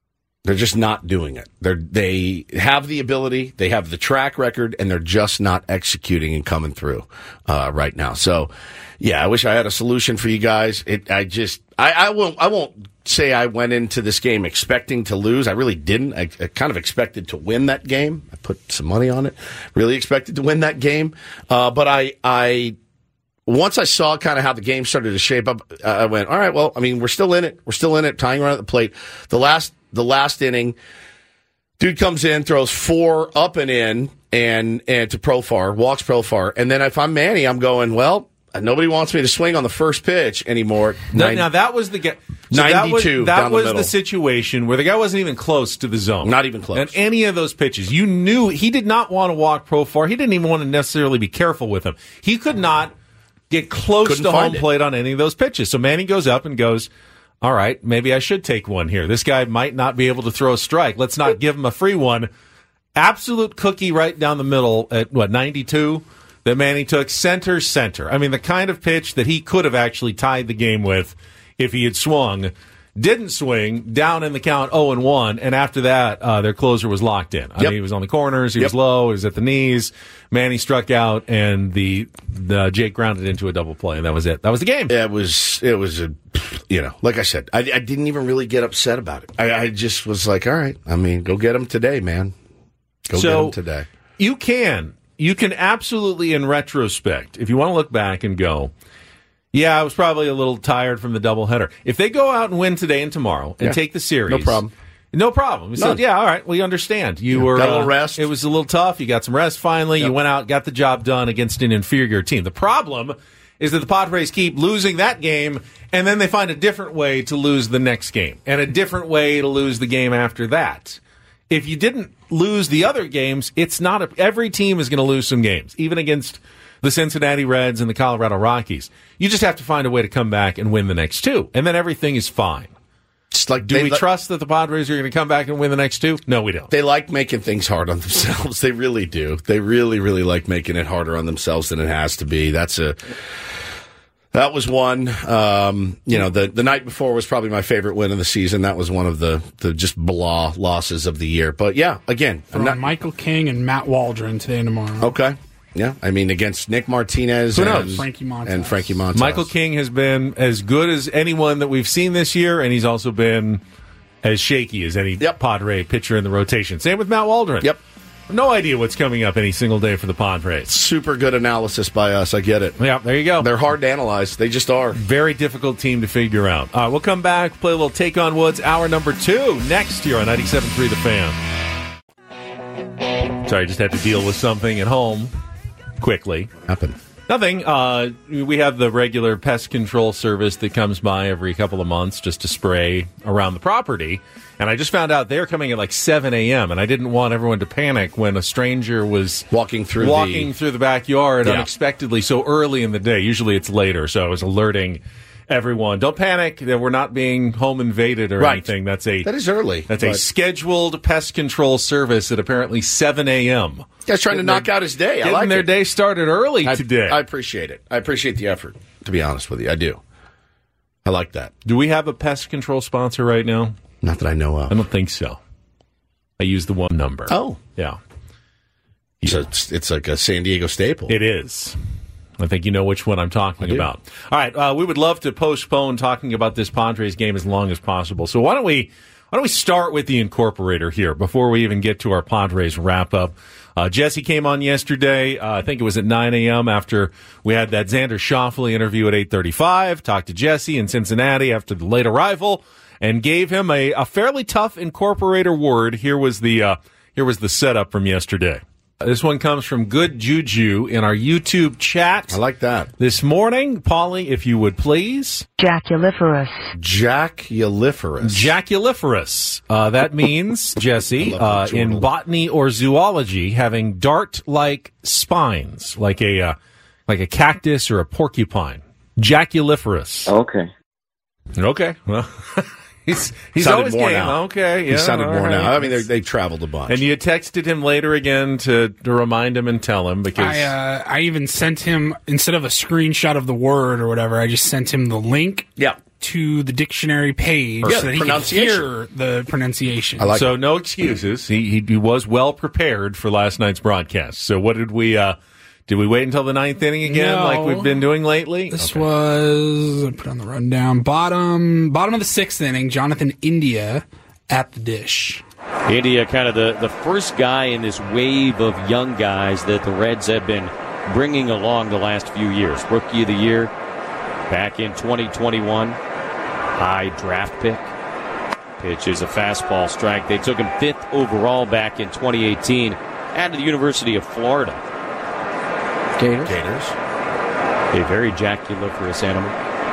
They have the ability, they have the track record, and they're just not executing and coming through right now. So, I wish I had a solution for you guys. I won't say I went into this game expecting to lose. I really didn't. I kind of expected to win that game. I put some money on it. Really expected to win that game. But I once I saw kind of how the game started to shape up, I went, all right, well, we're still in it. We're still in it, tying around at the plate. The last inning, dude comes in, throws 4 up and in, and to Profar, walks Profar. And then if I'm Manny, I'm going, well, nobody wants me to swing on the first pitch anymore. Now that was the 92. That was the situation where the guy wasn't even close to the zone. Not even close. And any of those pitches, you knew he did not want to walk Profar. He didn't even want to necessarily be careful with him. He could not get close to home plate on any of those pitches. So Manny goes up and goes, all right, maybe I should take one here. This guy might not be able to throw a strike. Let's not give him a free one. Absolute cookie right down the middle at 92 that Manny took center. The kind of pitch that he could have actually tied the game with if he had swung. Didn't swing, down in the count 0-1, and after that, their closer was locked in. He was on the corners, he was low, he was at the knees. Manny struck out, and the Jake grounded into a double play, and that was it. That was the game. It was like I said, I didn't even really get upset about it. I just was like, all right, go get him today, man. Go get him today. You can absolutely, in retrospect, if you want to look back and go, yeah, I was probably a little tired from the doubleheader. If they go out and win today and tomorrow and take the series, no problem. We said, all right, we understand. You were got a little rest. It was a little tough. You got some rest finally. Yep. You went out, got the job done against an inferior team. The problem is that the Padres keep losing that game, and then they find a different way to lose the next game and a different way to lose the game after that. If you didn't lose the other games, every team is going to lose some games, even against the Cincinnati Reds and the Colorado Rockies. You just have to find a way to come back and win the next 2, and then everything is fine. Do we trust that the Padres are going to come back and win the next 2? No, we don't. They like making things hard on themselves. They really do. They really, really like making it harder on themselves than it has to be. That was one. The night before was probably my favorite win of the season. That was one of the just blah losses of the year. But yeah, again, Michael King and Matt Waldron today and tomorrow. Okay. Yeah, against Nick Martinez and Frankie Montas. Michael King has been as good as anyone that we've seen this year, and he's also been as shaky as any Padre pitcher in the rotation. Same with Matt Waldron. Yep. No idea what's coming up any single day for the Padres. Super good analysis by us. I get it. Yeah, there you go. They're hard to analyze. They just are. Very difficult team to figure out. We'll come back, play a little Take on Woods, hour number 2, next here on 97.3 The Fan. Sorry, I just had to deal with something at home. Quickly. Happened. Nothing. We have the regular pest control service that comes by every couple of months just to spray around the property. And I just found out they're coming at like 7 a.m. And I didn't want everyone to panic when a stranger was walking through the backyard unexpectedly so early in the day. Usually it's later, so I was alerting everyone. Don't panic that we're not being home invaded or anything. That is early. That's a scheduled pest control service at apparently 7 a.m. Guy's trying to knock out his day. I like their day started early today. I appreciate it. I appreciate the effort, to be honest with you. I do. I like that. Do we have a pest control sponsor right now? Not that I know of. I don't think so. I use the one number. Oh. Yeah. So it's like a San Diego staple. It is. I think you know which one I'm talking about. All right, we would love to postpone talking about this Padres game as long as possible. So why don't we start with the Incorporator here before we even get to our Padres wrap-up. Jesse came on yesterday. I think it was at 9 a.m. after we had that Xander Schauffele interview at 8:35. Talked to Jesse in Cincinnati after the late arrival and gave him a fairly tough Incorporator word. Here was the setup from yesterday. This one comes from Good Juju in our YouTube chat. I like that. This morning, Paulie, if you would please. Jaculiferous. Jaculiferous. That means, Jesse, in botany or zoology, having dart-like spines, like a cactus or a porcupine. Jaculiferous. Okay. Well, he's always more game. now. Okay, yeah. He sounded more right. now. I mean, they've traveled a bunch. And you texted him later again to remind him and tell him because I even sent him, instead of a screenshot of the word or whatever, I just sent him the link to the dictionary page so that he could hear the pronunciation. So no excuses. He was well prepared for last night's broadcast. So what did we wait until the ninth inning again, like we've been doing lately? This was, I put on the rundown, bottom of the sixth inning, Jonathan India at the dish. India, kind of the first guy in this wave of young guys that the Reds have been bringing along the last few years. Rookie of the Year back in 2021. High draft pick. Pitch is a fastball strike. They took him 5th overall back in 2018 out of the University of Florida. Gators. A very jaculiferous animal.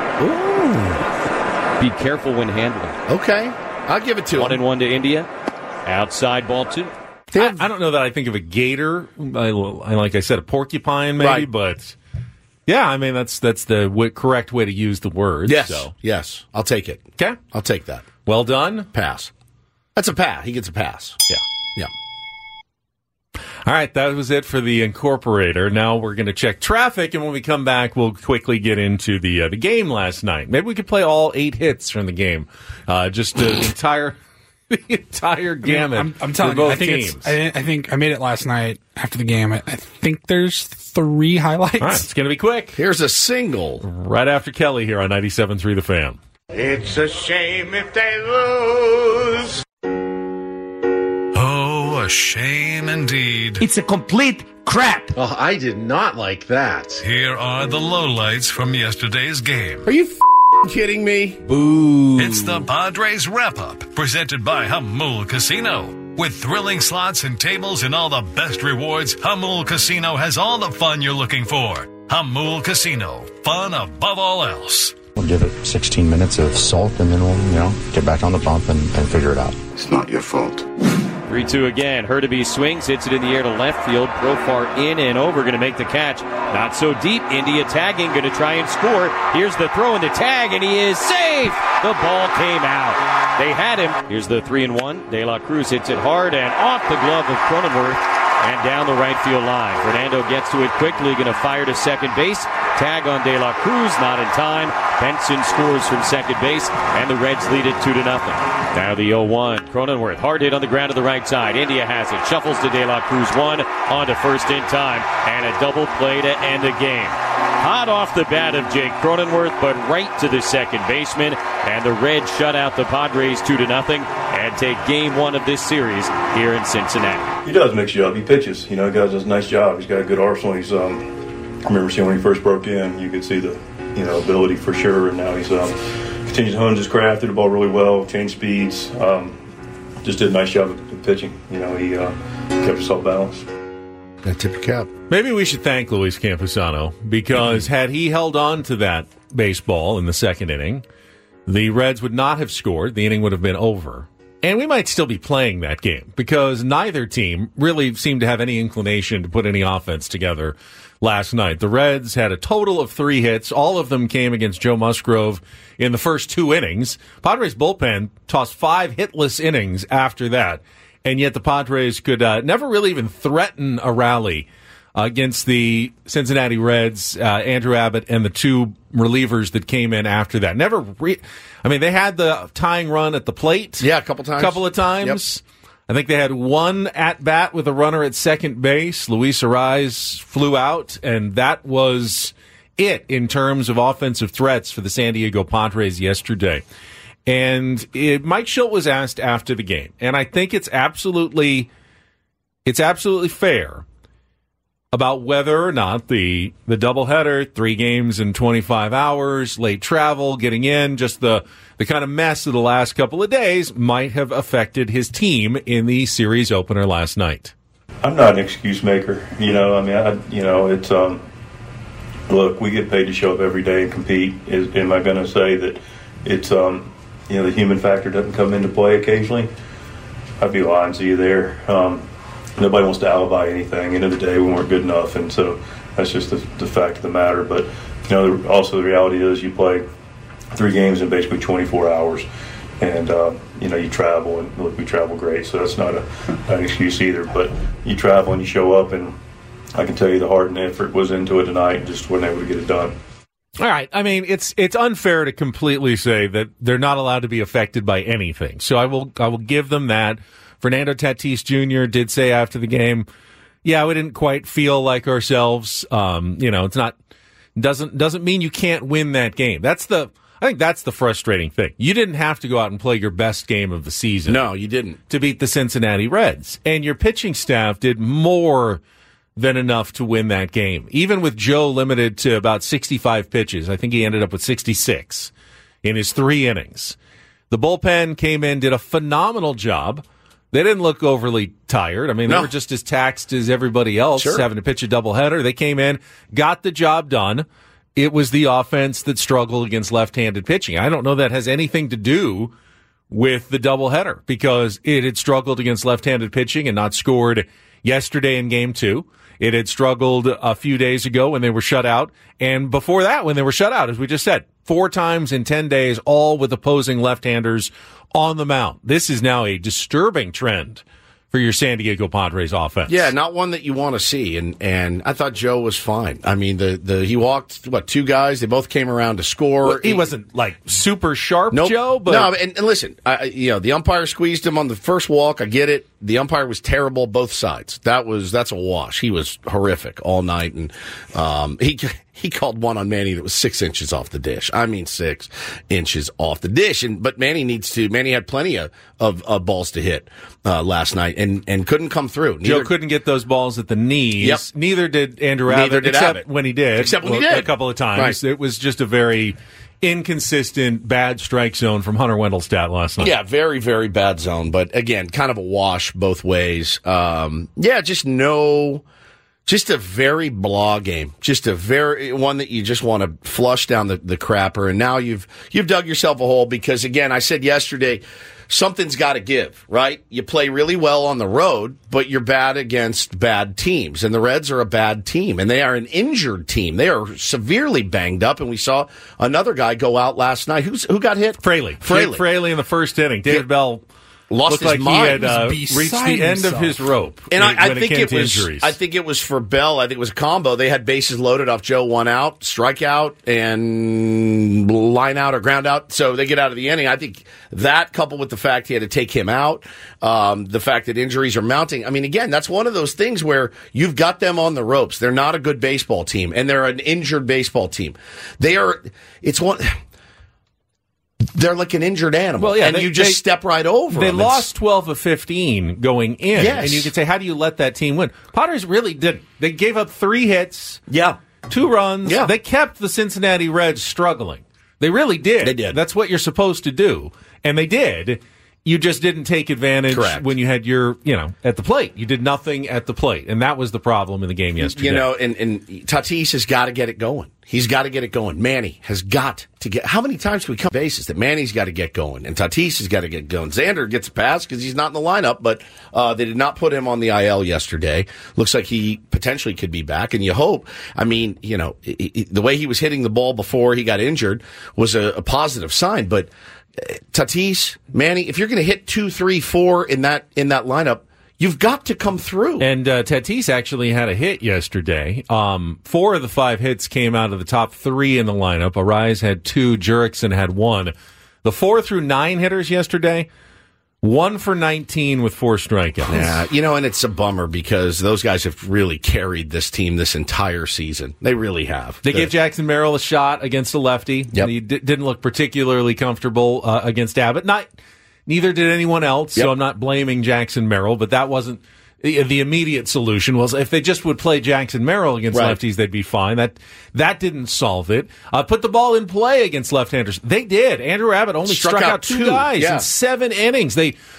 Ooh. Be careful when handling. Okay. I'll give it to him. 1-1 to India. Outside ball 2. I don't know that I think of a gator. Like I said, a porcupine maybe, but yeah, I mean that's the correct way to use the word. Yes. So. Yes. I'll take it. Okay. I'll take that. Well done. Pass. That's a pass. He gets a pass. Yeah. Yeah. All right, that was it for the Incorporator. Now we're going to check traffic, and when we come back, we'll quickly get into the game last night. Maybe we could play all 8 hits from the game, just the entire gamut. I'm telling you, I think I made it last night after the game. I think there's 3 highlights. All right, it's going to be quick. Here's a single right after Kelly here on 97.3 The Fan. It's a shame if they lose. Oh, a shame indeed. It's a complete crap. Oh, I did not like that. Here are the lowlights from yesterday's game. Are you kidding me? Boo. It's the Padres wrap-up, presented by Hamul Casino. With thrilling slots and tables and all the best rewards, Hamul Casino has all the fun you're looking for. Hamul Casino. Fun above all else. We'll give it 16 minutes of salt, and then we'll, get back on the bump and figure it out. It's not your fault. 3-2 again. Hurtubise swings, hits it in the air to left field. Profar in and over, going to make the catch. Not so deep. India tagging, going to try and score. Here's the throw and the tag, and he is safe. The ball came out. They had him. Here's the 3-1. De La Cruz hits it hard and off the glove of Cronenworth and down the right field line. Fernando gets to it quickly, going to fire to second base. Tag on De La Cruz, not in time. Benson scores from second base, and the Reds lead it 2-0. Now the 0-1. Cronenworth, hard hit on the ground to the right side. India has it. Shuffles to De La Cruz 1, on to first in time, and a double play to end the game. Hot off the bat of Jake Cronenworth, but right to the second baseman, and the Reds shut out the Padres 2-0 and take game 1 of this series here in Cincinnati. He does mix you up. He pitches. He does a nice job. He's got a good arsenal. He's I remember seeing when he first broke in, you could see the ability for sure. And now he's continues to hone his craft, did the ball really well, changed speeds. Just did a nice job of pitching. He kept himself balanced. That tip your cap. Maybe we should thank Luis Campusano, because had he held on to that baseball in the second inning, the Reds would not have scored. The inning would have been over. And we might still be playing that game, because neither team really seemed to have any inclination to put any offense together last night. The Reds had a total of 3 hits. All of them came against Joe Musgrove in the first 2 innings. Padres bullpen tossed 5 hitless innings after that. And yet the Padres could never really even threaten a rally against the Cincinnati Reds, Andrew Abbott, and the 2 relievers that came in after that. They had the tying run at the plate. Yeah, a couple of times. Yep. I think they had 1 at-bat with a runner at second base. Luis Arraez flew out, and that was it in terms of offensive threats for the San Diego Padres yesterday. And Mike Shildt was asked after the game, and I think it's absolutely fair about whether or not the doubleheader, 3 games in 25 hours, late travel, getting in, just the kind of mess of the last couple of days might have affected his team in the series opener last night. I'm not an excuse maker. It's look, we get paid to show up every day and compete. Am I going to say that it's the human factor doesn't come into play occasionally? I'd be lying to you there. Nobody wants to alibi anything. End of the day, we weren't good enough, and so that's just the fact of the matter. But also the reality is you play 3 games in basically 24 hours, and you travel, and look, we travel great, so that's not an excuse either. But you travel and you show up, and I can tell you the heart and effort was into it tonight, and just wasn't able to get it done. All right. I mean, it's unfair to completely say that they're not allowed to be affected by anything. So I will give them that. Fernando Tatis Jr. did say after the game, yeah, we didn't quite feel like ourselves. It's not doesn't mean you can't win that game. I think that's the frustrating thing. You didn't have to go out and play your best game of the season. No, you didn't. To beat the Cincinnati Reds. And your pitching staff did more than enough to win that game. Even with Joe limited to about 65 pitches, I think he ended up with 66 in his 3 innings. The bullpen came in, did a phenomenal job. They didn't look overly tired. I mean, they were just as taxed as everybody else, having to pitch a doubleheader. They came in, got the job done. It was the offense that struggled against left-handed pitching. I don't know that has anything to do with the doubleheader, because it had struggled against left-handed pitching and not scored yesterday in Game 2. It had struggled a few days ago when they were shut out, and before that when they were shut out, as we just said, 4 times in 10 days, all with opposing left-handers on the mound. This is now a disturbing trend for your San Diego Padres offense. Yeah, not one that you want to see. And I thought Joe was fine. I mean, he walked 2 guys. They both came around to score. Well, he wasn't like super sharp, nope. Joe. But no, and listen, the umpire squeezed him on the first walk. I get it. The umpire was terrible both sides. That's a wash. He was horrific all night, and he called one on Manny that was 6 inches off the dish. I mean, 6 inches off the dish. But Manny had plenty of balls to hit last night and couldn't come through. Joe couldn't get those balls at the knees. Yep. Neither did Andrew Abbott, except when he did. A couple of times. Right. It was just a very inconsistent, bad strike zone from Hunter Wendelstedt last night. Yeah, very, very bad zone. But again, kind of a wash both ways. Just a very blah game. Just a very one that you just want to flush down the crapper. And now you've dug yourself a hole because, again, I said yesterday, something's got to give, right? You play really well on the road, but you're bad against bad teams. And the Reds are a bad team, and they are an injured team. They are severely banged up, and we saw another guy go out last night. Who got hit? Fraley. Fraley in the first inning. David Bell lost his like mind. He had reached the end of his rope. And I think it was for Bell. I think it was a combo. They had bases loaded off Joe, 1 out, strikeout, and line out or ground out. So they get out of the inning. I think that, coupled with the fact he had to take him out, the fact that injuries are mounting. I mean, again, that's one of those things where you've got them on the ropes. They're not a good baseball team, and they're an injured baseball team. They're like an injured animal, and you just step right over them. They lost 12 of 15 going in, yes. And you could say, how do you let that team win? Padres really didn't. They gave up 3 hits, 2 runs. Yeah. They kept the Cincinnati Reds struggling. They really did. They did. That's what you're supposed to do, and they did. You just didn't take advantage when you had at the plate. You did nothing at the plate, and that was the problem in the game yesterday. And Tatis has got to get it going. He's got to get it going. Manny has got to get. How many times can we come bases that Manny's got to get going and Tatis has got to get going? Xander gets a pass because he's not in the lineup, but they did not put him on the IL yesterday. Looks like he potentially could be back, and you hope. I mean, the way he was hitting the ball before he got injured was a positive sign, but Tatis, Manny, if you're going to hit 2, 3, 4 in that lineup, you've got to come through. And Tatis actually had a hit yesterday. 4 of the 5 hits came out of the top 3 in the lineup. Arise had 2, Jurickson had 1. The 4 through 9 hitters yesterday, 1 for 19 with 4 strikeouts. Yeah, and it's a bummer because those guys have really carried this team this entire season. They really have. They gave Jackson Merrill a shot against a lefty. Yep. And he didn't look particularly comfortable against Abbott. Neither did anyone else, so I'm not blaming Jackson Merrill, but that wasn't the immediate solution. Was if they just would play Jackson Merrill against lefties, they'd be fine. That didn't solve it. Put the ball in play against left-handers. They did. Andrew Abbott only struck out 2 guys in 7 innings. They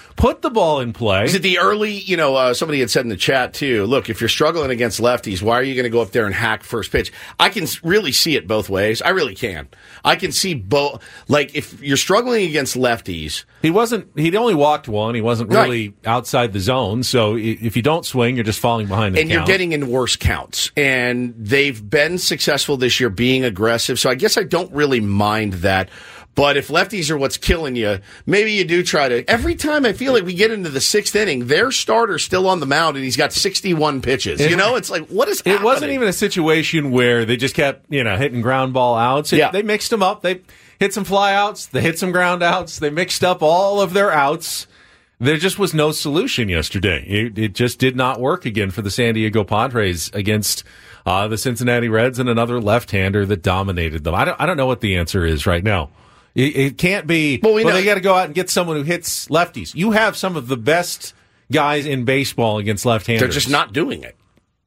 Put the ball in play. Is it the early, somebody had said in the chat, too, look, if you're struggling against lefties, why are you going to go up there and hack first pitch? I can really see it both ways. I really can. I can see both. Like, if you're struggling against lefties. He'd only walked one. He wasn't really outside the zone. So if you don't swing, you're just falling behind the count. And you're getting in worse counts. And they've been successful this year being aggressive. So I guess I don't really mind that. But if lefties are what's killing you, maybe you do try to. Every time I feel like we get into the sixth inning, their starter's still on the mound and he's got 61 pitches. It's like, what is happening? It wasn't even a situation where they just kept, hitting ground ball outs. They mixed them up. They hit some fly outs. They hit some ground outs. They mixed up all of their outs. There just was no solution yesterday. It just did not work again for the San Diego Padres against the Cincinnati Reds and another left-hander that dominated them. I don't know what the answer is right now. It can't be, they got to go out and get someone who hits lefties. You have some of the best guys in baseball against left-handers. They're just not doing it.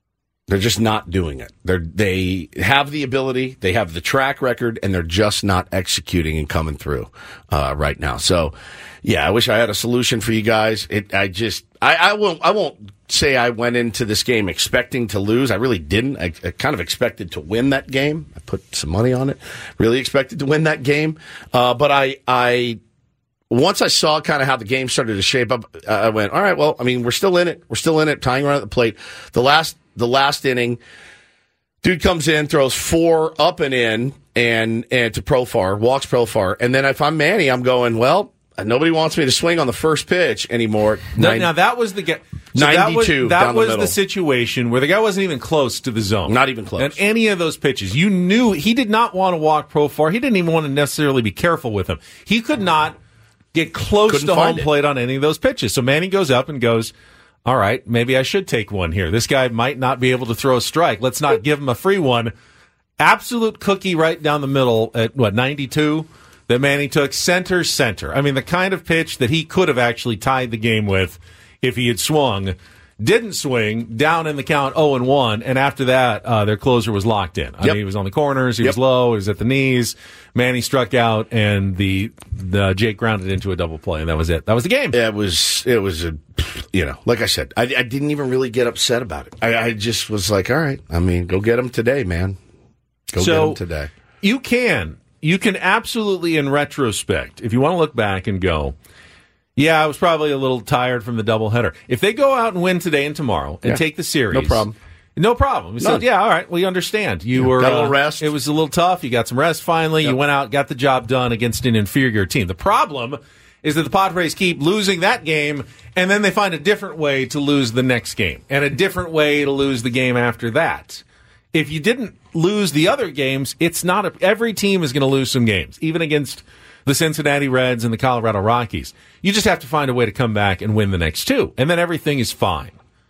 They have the ability, they have the track record, and they're just not executing and coming through right now. So, I wish I had a solution for you guys. I won't say I went into this game expecting to lose. I really didn't. I kind of expected to win that game. I put some money on it. Really expected to win that game. But I once I saw kind of how the game started to shape up, I went, all right, well, I mean, we're still in it. We're still in it, tying around at the plate. The last inning, dude comes in, throws 4 up and in, and to Profar, walks Profar. And then if I'm Manny, I'm going, well, nobody wants me to swing on the first pitch anymore. Now that was the 92. That was the situation where the guy wasn't even close to the zone. Not even close. And any of those pitches, you knew he did not want to walk Profar. He didn't even want to necessarily be careful with him. He could not get close to home plate on any of those pitches. So Manny goes up and goes, all right, maybe I should take one here. This guy might not be able to throw a strike. Let's not give him a free one. Absolute cookie right down the middle at 92 that Manny took center. I mean, the kind of pitch that he could have actually tied the game with if he had swung. Didn't swing, down in the count 0-1, and after that, their closer was locked in. I mean, he was on the corners, he was low, he was at the knees. Manny struck out, and the Jake grounded into a double play, and that was it. That was the game. It was like I said, I didn't even really get upset about it. I just was like, all right, I mean, go get him today, man. Go get him today. You can absolutely, in retrospect, if you want to look back and go, I was probably a little tired from the doubleheader. If they go out and win today and tomorrow and take the series, no problem. We said, all right, we understand. You were got a little rest. It was a little tough. You got some rest finally. You went out, got the job done against an inferior team. The problem is that the Padres keep losing that game, and then they find a different way to lose the next game and a different way to lose the game after that. If you didn't lose the other games, it's not every team is going to lose some games, even against the Cincinnati Reds and the Colorado Rockies. You just have to find a way to come back and win the next 2, and then everything is fine.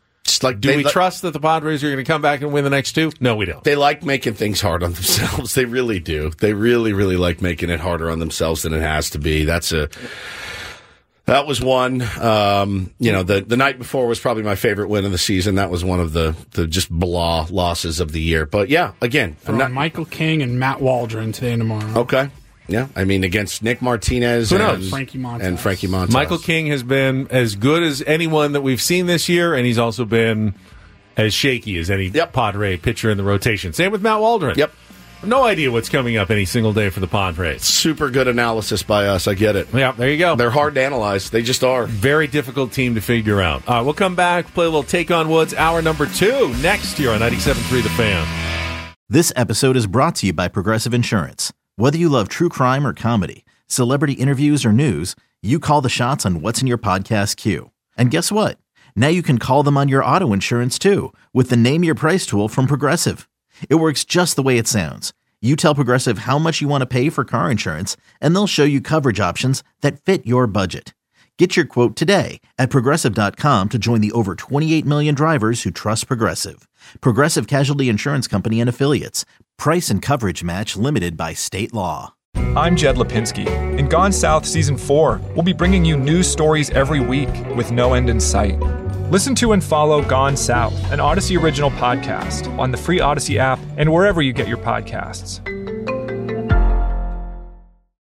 Do we trust that the Padres are going to come back and win the next 2? No, we don't. They like making things hard on themselves. They really do. They really, really like making it harder on themselves than it has to be. That was one. The night before was probably my favorite win of the season. That was one of the just blah losses of the year. But again, Michael King and Matt Waldron today and tomorrow. Okay. Yeah, I mean, against Nick Martinez and Frankie Montas. Michael King has been as good as anyone that we've seen this year, and he's also been as shaky as any Padre pitcher in the rotation. Same with Matt Waldron. No idea what's coming up any single day for the Padres. Super good analysis by us. I get it. Yeah, there you go. They're hard to analyze. They just are. Very difficult team to figure out. All right, we'll come back, play a little Take on Woods, hour number 2, next here on 97.3 The Fan. This episode is brought to you by Progressive Insurance. Whether you love true crime or comedy, celebrity interviews or news, you call the shots on what's in your podcast queue. And guess what? Now you can call them on your auto insurance too with the Name Your Price tool from Progressive. It works just the way it sounds. You tell Progressive how much you want to pay for car insurance, and they'll show you coverage options that fit your budget. Get your quote today at Progressive.com to join the over 28 million drivers who trust Progressive. Progressive Casualty Insurance Company and Affiliates. Price and coverage match limited by state law. I'm Jed Lipinski. In Gone South Season 4, we'll be bringing you news stories every week with no end in sight. Listen to and follow Gone South, an Odyssey original podcast, on the free Odyssey app and wherever you get your podcasts.